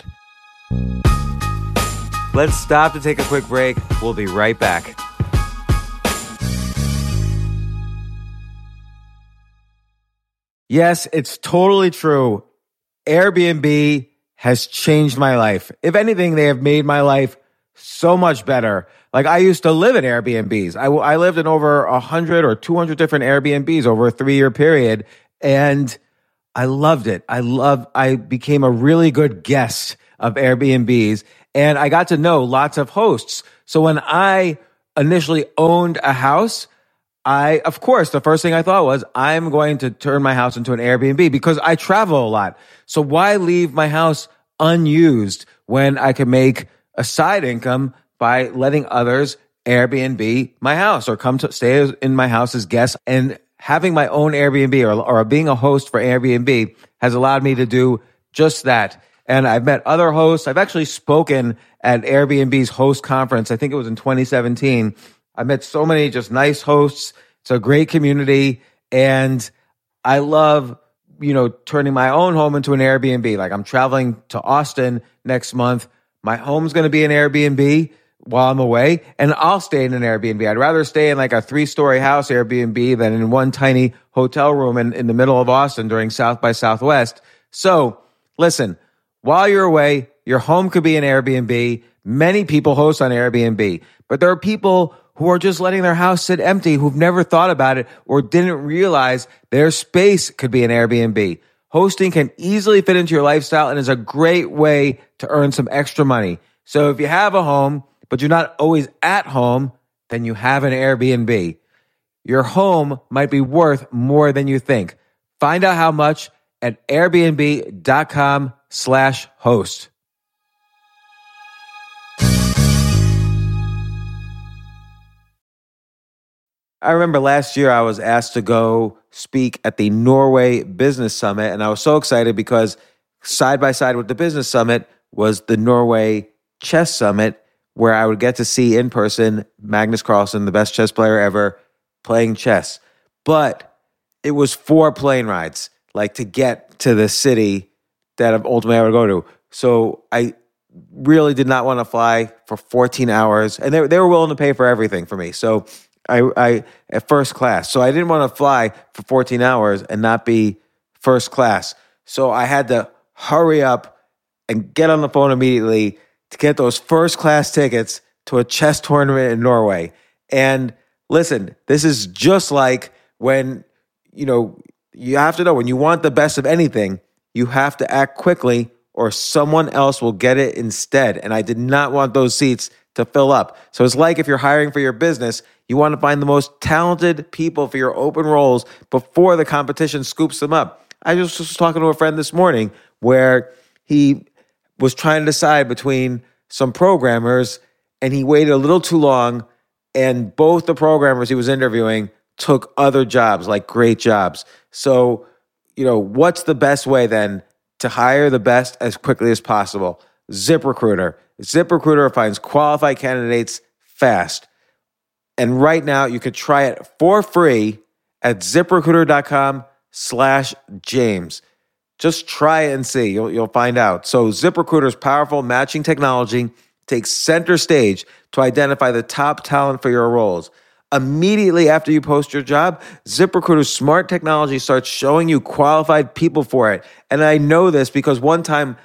Let's stop to take a quick break. We'll be right back. Yes, it's totally true. Airbnb has changed my life. If anything, they have made my life so much better. Like, I used to live in Airbnbs. I, I lived in over one hundred or two hundred different Airbnbs over a three-year period. And I loved it. I loved, I became a really good guest of Airbnbs, and I got to know lots of hosts. So when I initially owned a house, I, of course, the first thing I thought was, I'm going to turn my house into an Airbnb because I travel a lot. So why leave my house unused when I can make a side income by letting others Airbnb my house or come to stay in my house as guests? And having my own Airbnb or, or being a host for Airbnb has allowed me to do just that. And I've met other hosts. I've actually spoken at Airbnb's host conference. I think it was in twenty seventeen. I met so many just nice hosts. It's a great community. And I love, you know, turning my own home into an Airbnb. Like I'm traveling to Austin next month. My home's going to be an Airbnb while I'm away, and I'll stay in an Airbnb. I'd rather stay in like a three-story house Airbnb than in one tiny hotel room in, in the middle of Austin during South by Southwest. So listen, while you're away, your home could be an Airbnb. Many people host on Airbnb, but there are people who are just letting their house sit empty, who've never thought about it or didn't realize their space could be an Airbnb. Hosting can easily fit into your lifestyle and is a great way to earn some extra money. So if you have a home, but you're not always at home, then you have an Airbnb. Your home might be worth more than you think. Find out how much at airbnb.com slash host. I remember last year I was asked to go speak at the Norway Business Summit, and I was so excited because side by side with the Business Summit was the Norway Chess Summit, where I would get to see in person Magnus Carlsen, the best chess player ever, playing chess. But it was four plane rides, like to get to the city that ultimately I would go to. So I really did not want to fly for fourteen hours, and they, they were willing to pay for everything for me. So I, I at first class. So I didn't want to fly for fourteen hours and not be first class. So I had to hurry up and get on the phone immediately to get those first class tickets to a chess tournament in Norway. And listen, this is just like when, you know, you have to know when you want the best of anything, you have to act quickly or someone else will get it instead. And I did not want those seats to fill up. So it's like if you're hiring for your business, you want to find the most talented people for your open roles before the competition scoops them up. I just was talking to a friend this morning where he was trying to decide between some programmers and he waited a little too long, and both the programmers he was interviewing took other jobs, like great jobs. So, you know, what's the best way then to hire the best as quickly as possible? ZipRecruiter. ZipRecruiter finds qualified candidates fast. And right now you could try it for free at ZipRecruiter.com slash James. Just try it and see. You'll, you'll find out. So ZipRecruiter's powerful matching technology takes center stage to identify the top talent for your roles. Immediately after you post your job, ZipRecruiter's smart technology starts showing you qualified people for it. And I know this because one time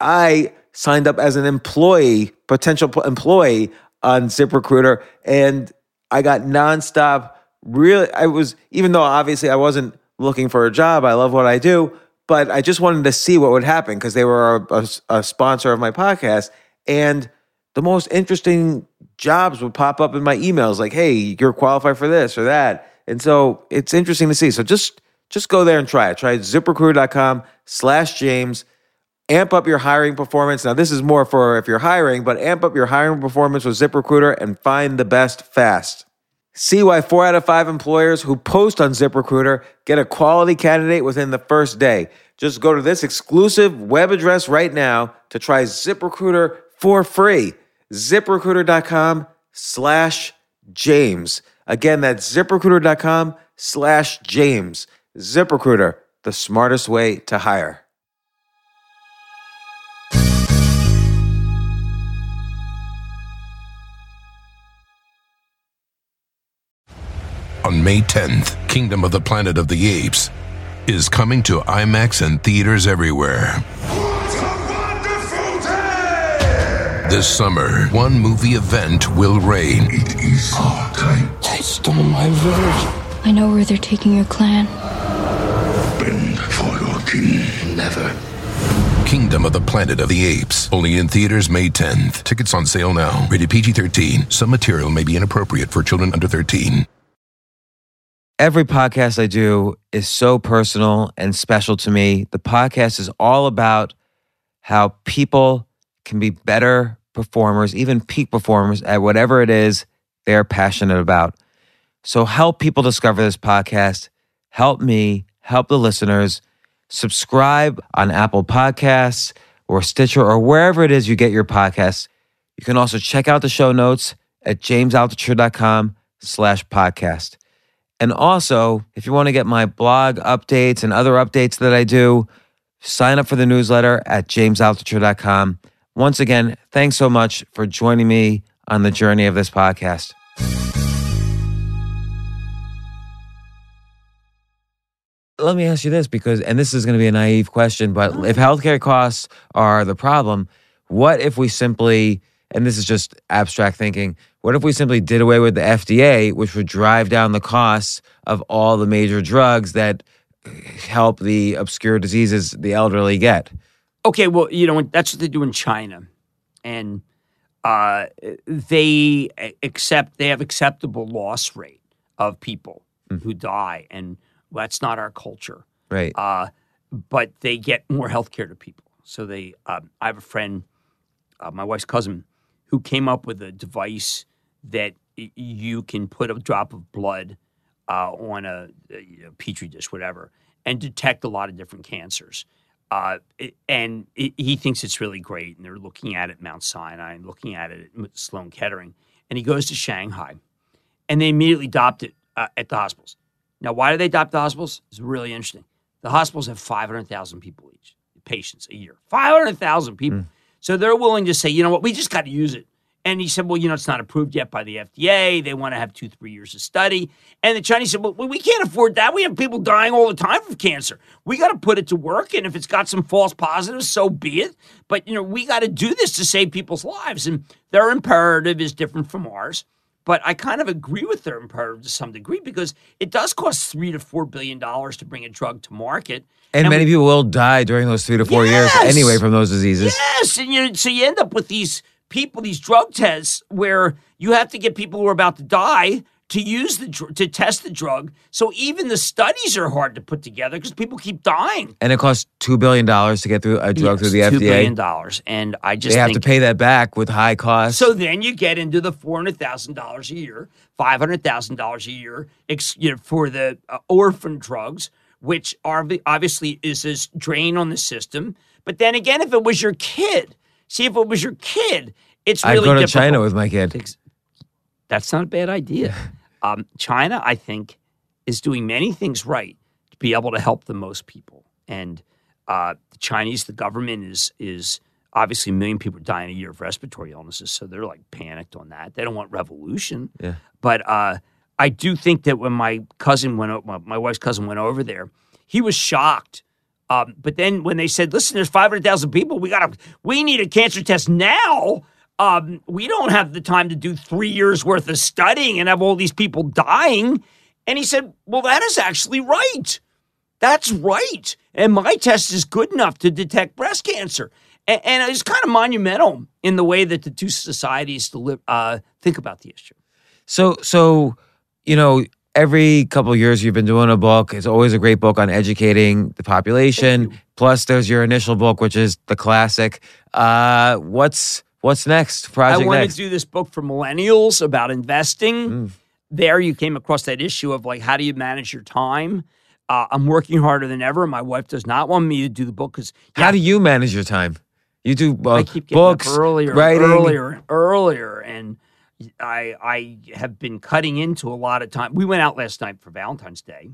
I signed up as an employee, potential employee on ZipRecruiter, and I got nonstop. Really, I was, even though obviously I wasn't looking for a job, I love what I do, but I just wanted to see what would happen because they were a, a, a sponsor of my podcast. And the most interesting jobs would pop up in my emails like, hey, you're qualified for this or that. And so it's interesting to see. So just, just go there and try it. Try ZipRecruiter.com slash James. Amp up your hiring performance. Now, this is more for if you're hiring, but amp up your hiring performance with ZipRecruiter and find the best fast. See why four out of five employers who post on ZipRecruiter get a quality candidate within the first day. Just go to this exclusive web address right now to try ZipRecruiter for free. ZipRecruiter.com slash James. Again, that's ZipRecruiter.com slash James. ZipRecruiter, the smartest way to hire. On May tenth, Kingdom of the Planet of the Apes is coming to IMAX and theaters everywhere. What a wonderful day! This summer, one movie event will reign. It is our time. They stole my village. I know where they're taking your clan. Bend for your Fucking never. Kingdom of the Planet of the Apes. Only in theaters May tenth. Tickets on sale now. Rated P G thirteen. Some material may be inappropriate for children under thirteen. Every podcast I do is so personal and special to me. The podcast is all about how people can be better performers, even peak performers at whatever it is they're passionate about. So help people discover this podcast. Help me, help the listeners. Subscribe on Apple Podcasts or Stitcher or wherever it is you get your podcasts. You can also check out the show notes at jamesaltucher.com slash podcast. And also, if you want to get my blog updates and other updates that I do, sign up for the newsletter at jamesaltucher dot com. Once again, thanks so much for joining me on the journey of this podcast. Let me ask you this, because, and this is going to be a naive question, but if healthcare costs are the problem, what if we simply, and this is just abstract thinking, what if we simply did away with the F D A, which would drive down the costs of all the major drugs that help the obscure diseases the elderly get? Okay, well, you know, that's what they do in China. And uh, they accept, they have acceptable loss rate of people mm. who die. And that's not our culture. Right. Uh, but they get more health care to people. So they, um, I have a friend, uh, my wife's cousin, who came up with a device that y- you can put a drop of blood uh, on a, a petri dish, whatever, and detect a lot of different cancers. Uh, it, and it, he thinks it's really great. And they're looking at it at Mount Sinai and looking at it at Sloan Kettering. And he goes to Shanghai, and they immediately adopt it uh, at the hospitals. Now, why do they adopt the hospitals? It's really interesting. The hospitals have five hundred thousand people each, patients a year. five hundred thousand people. Mm. So they're willing to say, you know what, we just got to use it. And he said, well, you know, it's not approved yet by the F D A. They want to have two, three years of study. And the Chinese said, well, we can't afford that. We have people dying all the time from cancer. We got to put it to work. And if it's got some false positives, so be it. But, you know, we got to do this to save people's lives. And their imperative is different from ours. But I kind of agree with their imperative to some degree, because it does cost three to four billion dollars to bring a drug to market. And, and many we, people will die during those three to four yes, years anyway from those diseases. Yes. And you, so you end up with these people, these drug tests where you have to get people who are about to die to use the to test the drug. So even the studies are hard to put together because people keep dying. And it costs two billion dollars to get through a drug yes, through the F D A. two billion dollars. And I just They have think, to pay that back with high costs. So then you get into the four hundred thousand dollars a year, five hundred thousand dollars a year you know, for the uh, orphan drugs, which are obviously is this drain on the system. But then again, if it was your kid, see, if it was your kid, it's really I'd go to difficult. China with my kid. That's not a bad idea. um, China, I think, is doing many things right to be able to help the most people. And uh, the Chinese, the government is is obviously a million people dying a year of respiratory illnesses, so they're like panicked on that. They don't want revolution. Yeah. But uh, I do think that when my cousin went, my, my wife's cousin went over there, he was shocked. Um, but then when they said, "Listen, there's five hundred thousand people, we got to, we need a cancer test now." Um, we don't have the time to do three years worth of studying and have all these people dying. And he said, well, that is actually right. That's right. And my test is good enough to detect breast cancer. And, and it's kind of monumental in the way that the two societies deli- uh, think about the issue. So, so, you know, every couple of years you've been doing a book. It's always a great book on educating the population. Plus there's your initial book, which is the classic. Uh, what's, What's next? Project I want next. to do this book for millennials about investing. Mm. There you came across that issue of like, how do you manage your time? Uh, I'm working harder than ever. My wife does not want me to do the book because. Yeah, how do you manage your time? You do uh, I keep getting books, up earlier, writing. earlier, and earlier, and I I have been cutting into a lot of time. We went out last night for Valentine's Day,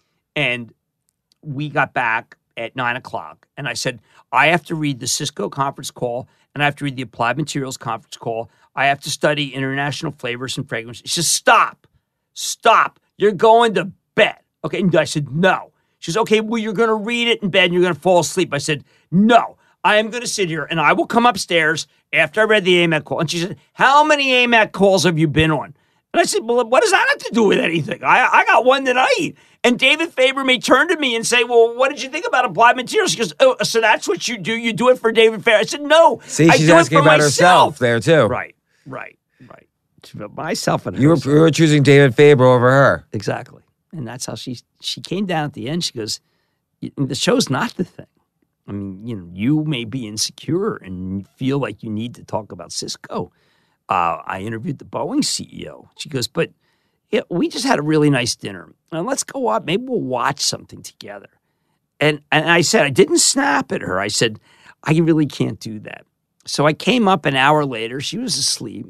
and we got back at nine o'clock, and I said, I have to read the Cisco conference call, and I have to read the Applied Materials conference call. I have to study international flavors and fragrances. She says, stop, stop. You're going to bed. Okay, and I said, no. She says, okay, well, you're going to read it in bed, and you're going to fall asleep. I said, no. I am going to sit here, and I will come upstairs after I read the A M A C call. And she said, how many A M A C calls have you been on? And I said, well, what does that have to do with anything? I, I got one tonight. And David Faber may turn to me and say, well, what did you think about Applied Materials? She goes, oh, so that's what you do? You do it for David Faber? I said, no. See, I she's do asking it for about myself. herself there, too. Right, right, right. Myself and You were, herself. you were choosing David Faber over her. Exactly. And that's how she she came down at the end. She goes, the show's not the thing. I mean, you know, you may be insecure and feel like you need to talk about Cisco. Uh, I interviewed the Boeing C E O. She goes, but yeah, we just had a really nice dinner. Now let's go up. Maybe we'll watch something together. And and I said, I didn't snap at her. I said, I really can't do that. So I came up an hour later. She was asleep.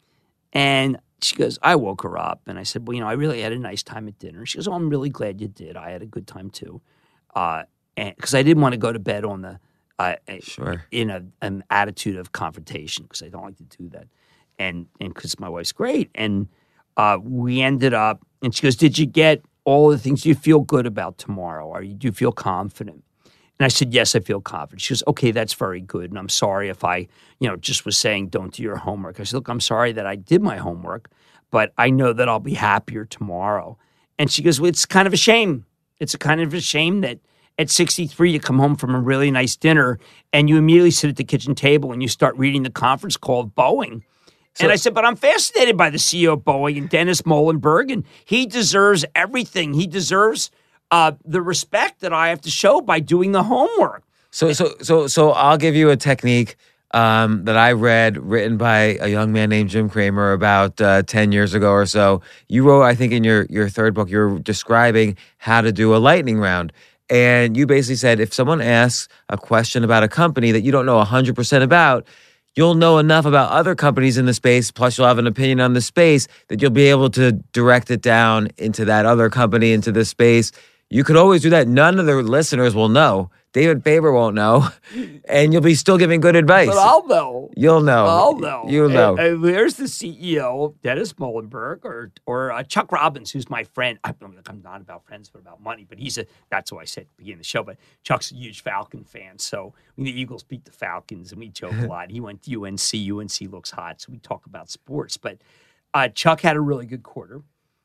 And she goes, I woke her up. And I said, well, you know, I really had a nice time at dinner. She goes, oh, I'm really glad you did. I had a good time too. Uh, and because I didn't want to go to bed on the, uh, Sure. in a, an attitude of confrontation because I don't like to do that. And and because my wife's great. And uh, we ended up, and she goes, did you get all the things you feel good about tomorrow? Or you, do you feel confident? And I said, yes, I feel confident. She goes, okay, that's very good. And I'm sorry if I, you know, just was saying don't do your homework. I said, look, I'm sorry that I did my homework, but I know that I'll be happier tomorrow. And she goes, well, it's kind of a shame. It's a kind of a shame that at sixty-three, you come home from a really nice dinner and you immediately sit at the kitchen table and you start reading the conference call of Boeing. So, and I said, but I'm fascinated by the C E O of Boeing and Dennis Muilenburg, and he deserves everything. He deserves uh, the respect that I have to show by doing the homework. So, so, so, so I'll give you a technique um, that I read, written by a young man named Jim Cramer about uh, ten years ago or so. You wrote, I think, in your your third book, you're describing how to do a lightning round. And you basically said, if someone asks a question about a company that you don't know one hundred percent about, you'll know enough about other companies in the space, plus you'll have an opinion on the space, that you'll be able to direct it down into that other company, into the space. You could always do that. None of the listeners will know. David Faber won't know. And you'll be still giving good advice. But I'll know. You'll know. I'll know. You'll know. And, and there's the C E O, Dennis Muilenburg, or or uh, Chuck Robbins, who's my friend. I, I'm not about friends, but about money. But he's a, that's what I said at the beginning of the show. But Chuck's a huge Falcon fan. So when the Eagles beat the Falcons, and we joke a lot. He went to U N C. U N C looks hot. So we talk about sports. But uh, Chuck had a really good quarter.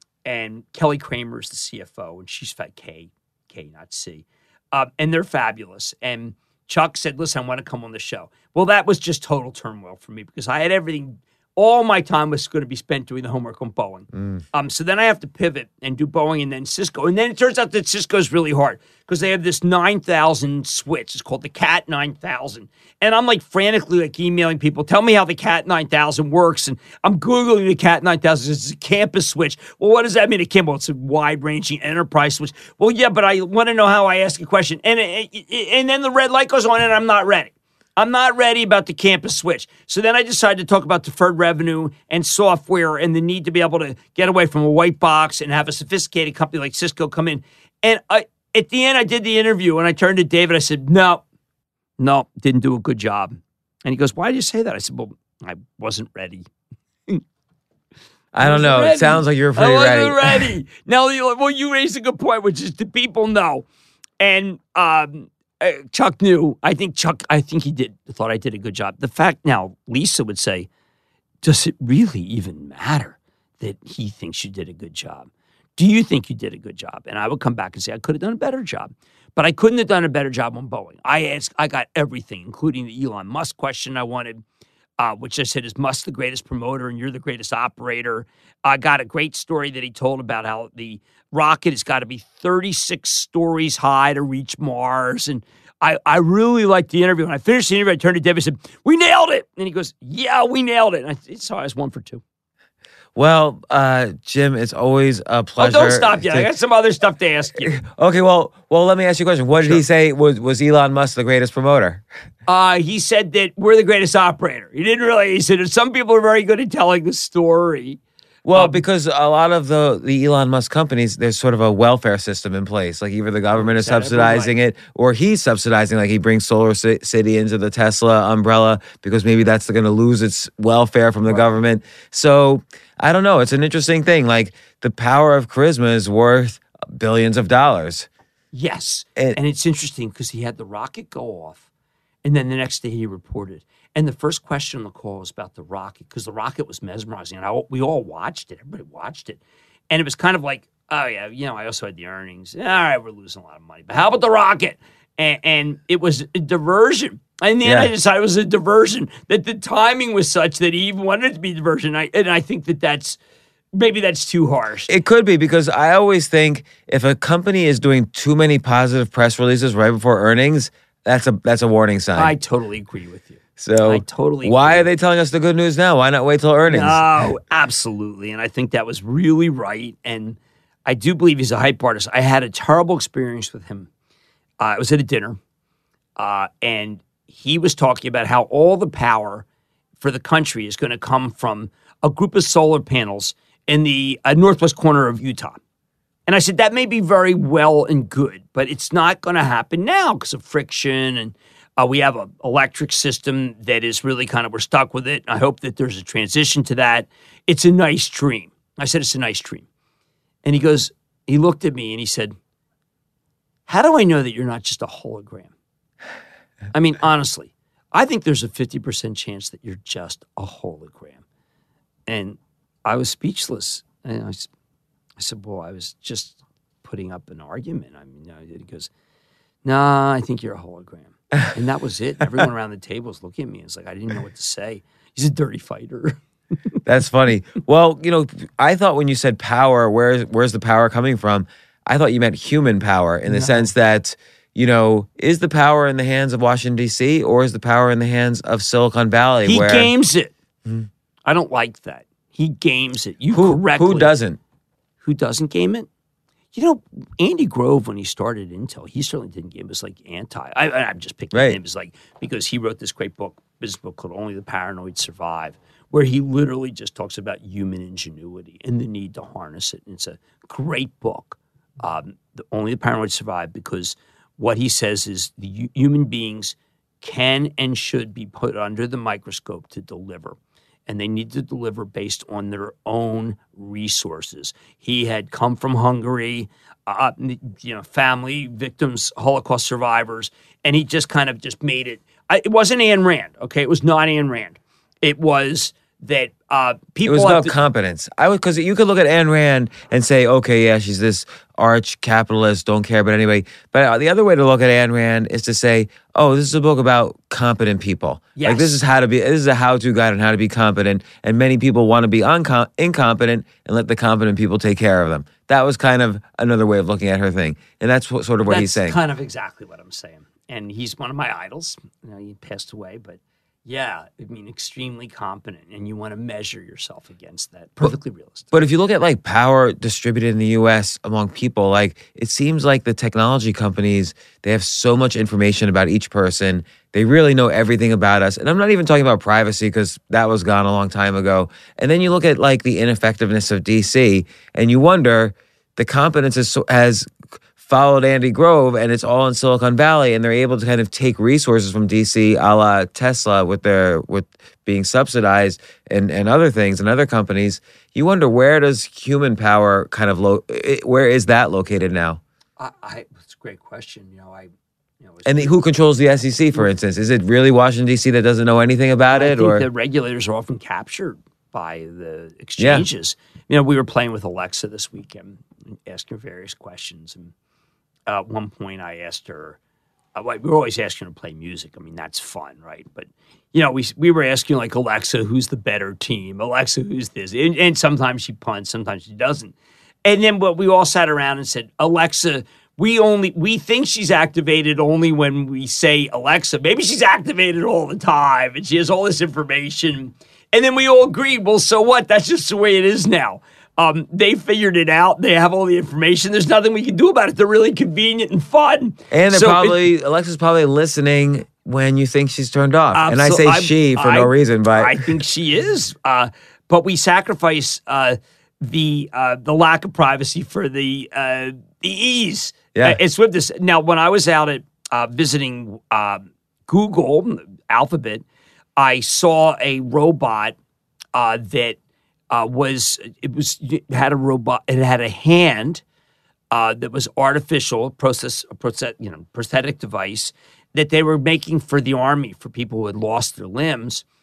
And Kelly Kramer is the C F O, and she's fat K, K, not C. Uh, and they're fabulous. And Chuck said, listen, I want to come on the show. Well, that was just total turmoil for me because I had everything. All my time was going to be spent doing the homework on Boeing. Mm. Um, so then I have to pivot and do Boeing and then Cisco. And then it turns out that Cisco's really hard because they have this nine thousand switch. It's called the CAT nine thousand. And I'm like frantically like emailing people, tell me how the CAT nine thousand works. And I'm Googling the CAT nine thousand. It's a campus switch. Well, what does that mean? It can't, well, it's a wide-ranging enterprise switch. Well, yeah, but I want to know how I ask a question. And, and then the red light goes on and I'm not ready. I'm not ready about the campus switch. So then I decided to talk about deferred revenue and software and the need to be able to get away from a white box and have a sophisticated company like Cisco come in. And I, at the end, I did the interview and I turned to David. I said, no, no, didn't do a good job. And he goes, why did you say that? I said, well, I wasn't ready. I don't know. Ready. It sounds like you're pretty I wasn't ready. ready. Now, well, you raised a good point, which is the people know. And, um, Uh, Chuck knew. I think Chuck, I think he did, thought I did a good job. The fact now, Lisa would say, does it really even matter that he thinks you did a good job? Do you think you did a good job? And I would come back and say, I could have done a better job. But I couldn't have done a better job on Boeing. I asked, I got everything, including the Elon Musk question I wanted, uh, which I said, is Musk the greatest promoter and you're the greatest operator? I got a great story that he told about how the rocket has got to be thirty-six stories high to reach Mars. And I, I really liked the interview. When I finished the interview, I turned to David and said, we nailed it. And he goes, yeah, we nailed it. And I saw I was one for two. Well, uh, Jim, it's always a pleasure. Oh, don't stop yet. to- I got some other stuff to ask you. Okay, well, well, let me ask you a question. What did Sure. he say? Was was Elon Musk the greatest promoter? Uh, he said that we're the greatest operator. He didn't really, he said some people are very good at telling the story. Well, Um, because a lot of the, the Elon Musk companies, there's sort of a welfare system in place. Like either the government is Is that subsidizing it or he's subsidizing, like he brings Solar Ci- City into the Tesla umbrella because maybe that's going to lose its welfare from the government. So I don't know. It's an interesting thing. Like the power of charisma is worth billions of dollars. Yes. And- And, it's interesting because he had the rocket go off, and then the next day he reported. And the first question on the call was about the rocket because the rocket was mesmerizing. And I, we all watched it. Everybody watched it. And it was kind of like oh, yeah, you know, I also had the earnings. All right, we're losing a lot of money. But how about the rocket? And, and it was a diversion. And then Yeah. I decided it was a diversion, that the timing was such that he even wanted it to be a diversion. I, and I think that that's, maybe that's too harsh. It could be, because I always think if a company is doing too many positive press releases right before earnings, that's a that's a warning sign. I totally agree with you. so I totally why agree. are they telling us the good news now? Why not wait till earnings? No, absolutely. And I think that was really right. And I do believe he's a hype artist. I had a terrible experience with him. Uh, I was at a dinner, uh, and he was talking about how all the power for the country is going to come from a group of solar panels in the uh, northwest corner of Utah. And I said, that may be very well and good, but it's not going to happen now because of friction. And uh, we have an electric system that is really kind of, we're stuck with it. I hope that there's a transition to that. It's a nice dream. I said, it's a nice dream. And he goes, he looked at me and he said, how do I know that you're not just a hologram? I mean, honestly, I think there's a fifty percent chance that you're just a hologram. And I was speechless. And I, I said, well, I was just putting up an argument. I mean, he goes, nah, I think you're a hologram. And that was it. Everyone around the table was looking at me. It's like, I didn't know what to say. He's a dirty fighter. That's funny. Well, you know, I thought when you said power, where's where's the power coming from? I thought you meant human power in the No. sense that, you know, is the power in the hands of Washington, D C, or is the power in the hands of Silicon Valley? He where, games it. I don't like that. He games it. You who, correctly. who doesn't? Who doesn't game it? You know, Andy Grove, when he started Intel, he certainly didn't game it. It was like anti. I, I'm just picking Right. him as like, because he wrote this great book, business book called Only the Paranoid Survive, where he literally just talks about human ingenuity and the need to harness it. And it's a great book, um, the, Only the Paranoid Survive, because what he says is the hu- human beings can and should be put under the microscope to deliver. And they need to deliver based on their own resources. He had come from Hungary, uh, you know, family, victims, Holocaust survivors, and he just kind of just made it. I, it wasn't Ayn Rand, okay? It was not Ayn Rand. It was that uh, It people was have about to- competence. I would, because you could look at Ayn Rand and say, okay, yeah, she's this arch capitalist, don't care about anybody. But uh, the other way to look at Ayn Rand is to say, oh, this is a book about competent people. Yes. Like this is how to be. This is a how-to guide on how to be competent. And many people want to be uncom- incompetent and let the competent people take care of them. That was kind of another way of looking at her thing, and that's what, sort of what That's he's saying. kind of exactly what I'm saying. And he's one of my idols. You know, he passed away, but yeah, I mean, extremely competent, and you want to measure yourself against that. Perfectly realistic. But if you look at like power distributed in the U S among people, like it seems like the technology companies, they have so much information about each person. They really know everything about us. And I'm not even talking about privacy because that was gone a long time ago. And then you look at like the ineffectiveness of D C and you wonder, the competence is so, has followed Andy Grove and it's all in Silicon Valley, and they're able to kind of take resources from D C a la Tesla with their with being subsidized and, and other things and other companies. You wonder, where does human power kind of lo- where is that located now? I, I, it's a great question. You know, I, you know, And the, who controls the S E C, for instance? Is it really Washington, D C that doesn't know anything about I it? think Or the regulators are often captured by the exchanges. You know, we were playing with Alexa this weekend, asking her various questions, and uh, at one point I asked her, uh, like, we were always asking her to play music. I mean, that's fun, right? But, you know, we we were asking, like, Alexa, who's the better team? Alexa, who's this? And, and sometimes she punts, sometimes she doesn't. And then but we all sat around and said, Alexa, we only we think she's activated only when we say Alexa. Maybe she's activated all the time, and she has all this information. And then we all agreed, well, so what? That's just the way it is now. Um, they figured it out. They have all the information. There's nothing we can do about it. They're really convenient and fun. and they're So it- probably Alexa's probably listening when you think she's turned off. And I say Absol- she for I- no reason, but I think she is. Uh, but we sacrifice uh, the uh, the lack of privacy for the uh, the ease. Yeah. Uh, it's with this. Now, when I was out at uh, visiting uh, Google Alphabet, I saw a robot uh, that uh, was it was it had a robot. It had a hand uh, that was artificial process, process, you know, prosthetic device that they were making for the army for people who had lost their limbs.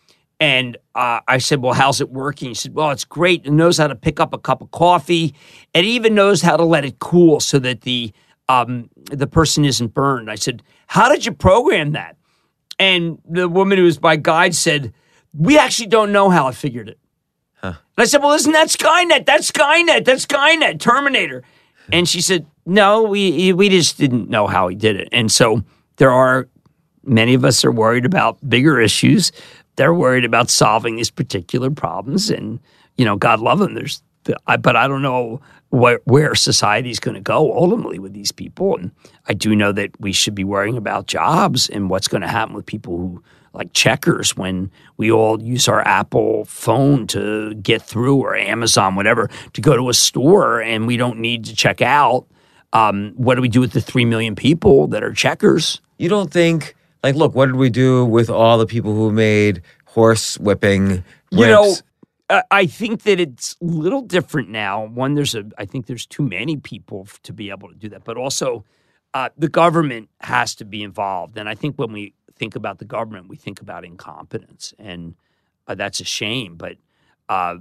And uh, I said, well, how's it working? He said, well, it's great. It knows how to pick up a cup of coffee. It even knows how to let it cool so that the um, the person isn't burned. I said, how did you program that? And the woman who was my guide said, we actually don't know how I figured it. Huh. And I said, well, isn't that Skynet? That's Skynet. That's Skynet, Terminator. And she said, no, we we just didn't know how he did it. And so there are, many of us are worried about bigger issues. They're worried about solving these particular problems. And, you know, God love them. There's, I, but I don't know where, where society's going to go ultimately with these people. And I do know that we should be worrying about jobs and what's going to happen with people who, like Checkers, when we all use our Apple phone to get through, or Amazon, whatever, to go to a store and we don't need to check out. Um, what do we do with the three million people that are Checkers? You don't think, like, look, what did we do with all the people who made horse whipping whips? You know, uh, I think that it's a little different now. One, there's a, I think there's too many people f- to be able to do that. But also, uh, the government has to be involved. And I think when we think about the government, we think about incompetence. And uh, that's a shame. But uh,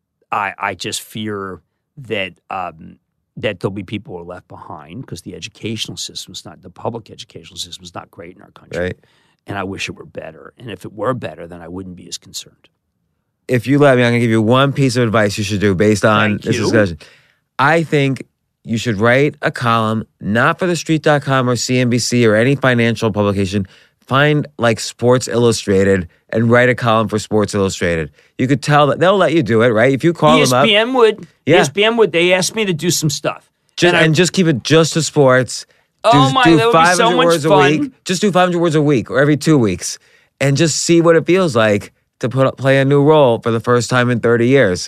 I, I just fear that um, that there'll be people who are left behind because the educational system is not, the public educational system is not great in our country. Right. And I wish it were better. And if it were better, then I wouldn't be as concerned. If you let me, I'm going to give you one piece of advice you should do based on Thank this you. discussion. I think you should write a column, not for the street dot com or C N B C or any financial publication. Find like Sports Illustrated and write a column for Sports Illustrated. You could tell that they'll let you do it, right? If you call E S P N them up. would. Yeah. E S P N would. They asked me to do some stuff. Just, and, and I, just keep it just to sports. Oh do, my, do that would be five hundred so much words fun. a week. Just do five hundred words a week or every two weeks, and just see what it feels like to put play a new role for the first time in thirty years.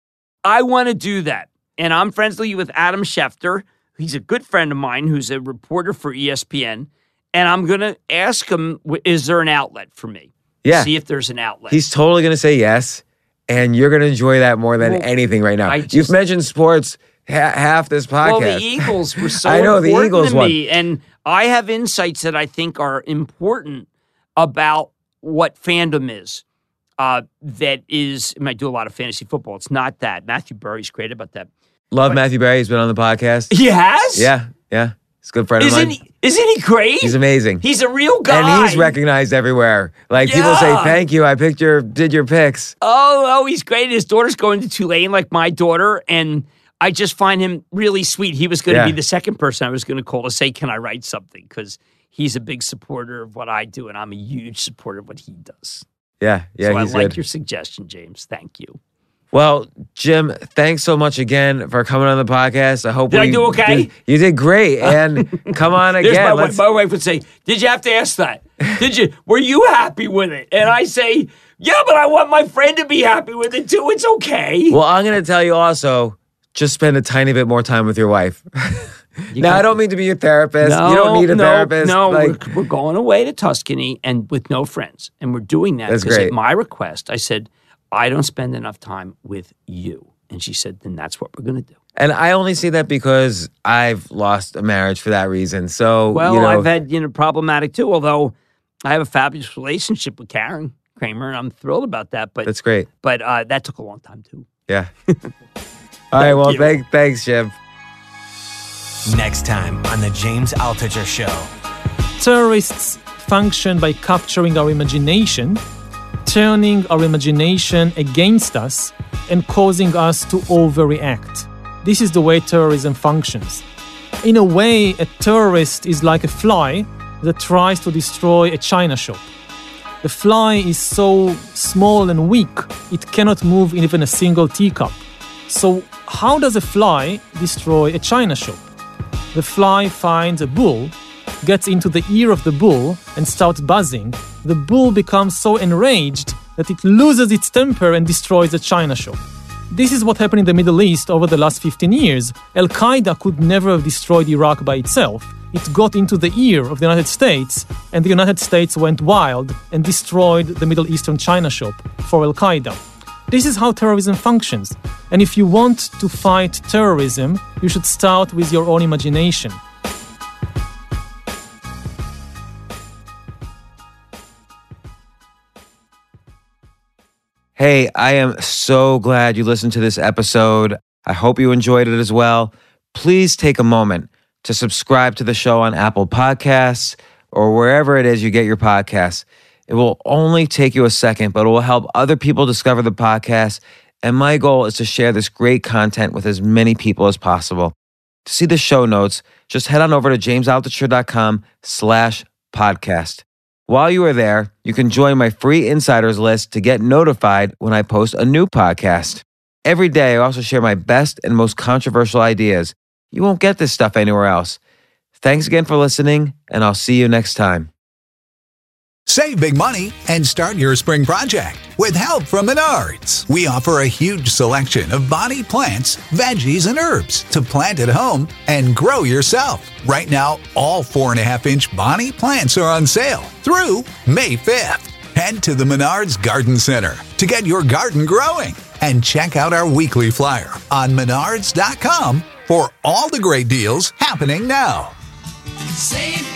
I want to do that. And I'm friendly with Adam Schefter. He's a good friend of mine who's a reporter for E S P N. And I'm going to ask him, is there an outlet for me? Yeah. See if there's an outlet. He's totally going to say yes, and you're going to enjoy that more than Well, anything right now. I You've just- mentioned sports ha- half this podcast. Well, the Eagles were so I know, the important Eagles to won. me. And I have insights that I think are important about what fandom is. Uh, that is, I might do a lot of fantasy football. It's not that. Matthew Berry's great about that. Love but- Matthew Berry. He's been on the podcast. He has? Yeah, yeah. He's a good friend of Isn't mine. he, isn't he great? He's amazing. He's a real guy. And he's recognized everywhere. Like, people say, Yeah. thank you, I picked your, did your picks. Oh, oh, he's great. His daughter's going to Tulane like my daughter, and I just find him really sweet. He was going to Yeah. be the second person I was going to call to say, can I write something? Because he's a big supporter of what I do, and I'm a huge supporter of what he does. Yeah, yeah, so I he's like good. your suggestion, James. Thank you. Well, Jim, thanks so much again for coming on the podcast. I hope Did we I do okay? did- you did great, and come on There's again. my wife. Let's- My wife would say, did you have to ask that? Did you? Were you happy with it? And I say, yeah, but I want my friend to be happy with it too. It's okay. Well, I'm going to tell you also, just spend a tiny bit more time with your wife. Now, I don't mean to be your therapist. No, you don't need a no, therapist. No, Like, we're, we're going away to Tuscany and with no friends. And we're doing that That's because great. at my request, I said, I don't spend enough time with you. And she said, then that's what we're going to do. and I only say that because I've lost a marriage for that reason. So, Well, you know, I've had, you know, problematic too, although I have a fabulous relationship with Karen Kramer, and I'm thrilled about that. But that's great. But uh, that took a long time too. Yeah. All right. Well, you. thank, thanks, Jim. Next time on The James Altucher Show. Terrorists function by capturing our imagination, turning our imagination against us, and causing us to overreact. This is the way terrorism functions. In a way, a terrorist is like a fly that tries to destroy a china shop. The fly is so small and weak, it cannot move in even a single teacup. So how does a fly destroy a china shop? The fly finds a bull, gets into the ear of the bull, and starts buzzing. The bull becomes so enraged that it loses its temper and destroys the china shop. This is what happened in the Middle East over the last fifteen years. Al-Qaeda could never have destroyed Iraq by itself. It got into the ear of the United States, and the United States went wild and destroyed the Middle Eastern china shop for Al-Qaeda. This is how terrorism functions. And if you want to fight terrorism, you should start with your own imagination. Hey, I am so glad you listened to this episode. I hope you enjoyed it as well. Please take a moment to subscribe to the show on Apple Podcasts or wherever it is you get your podcasts. It will only take you a second, but it will help other people discover the podcast. And my goal is to share this great content with as many people as possible. To see the show notes, just head on over to jamesaltucher.com slash podcast. While you are there, you can join my free insiders list to get notified when I post a new podcast. Every day, I also share my best and most controversial ideas. You won't get this stuff anywhere else. Thanks again for listening, and I'll see you next time. Save big money and start your spring project with help from Menards. We offer a huge selection of bonnie plants, veggies, and herbs to plant at home and grow yourself. Right now, all four and a half inch bonnie plants are on sale through May fifth. Head to the Menards Garden Center to get your garden growing and check out our weekly flyer on menards dot com for all the great deals happening now. Save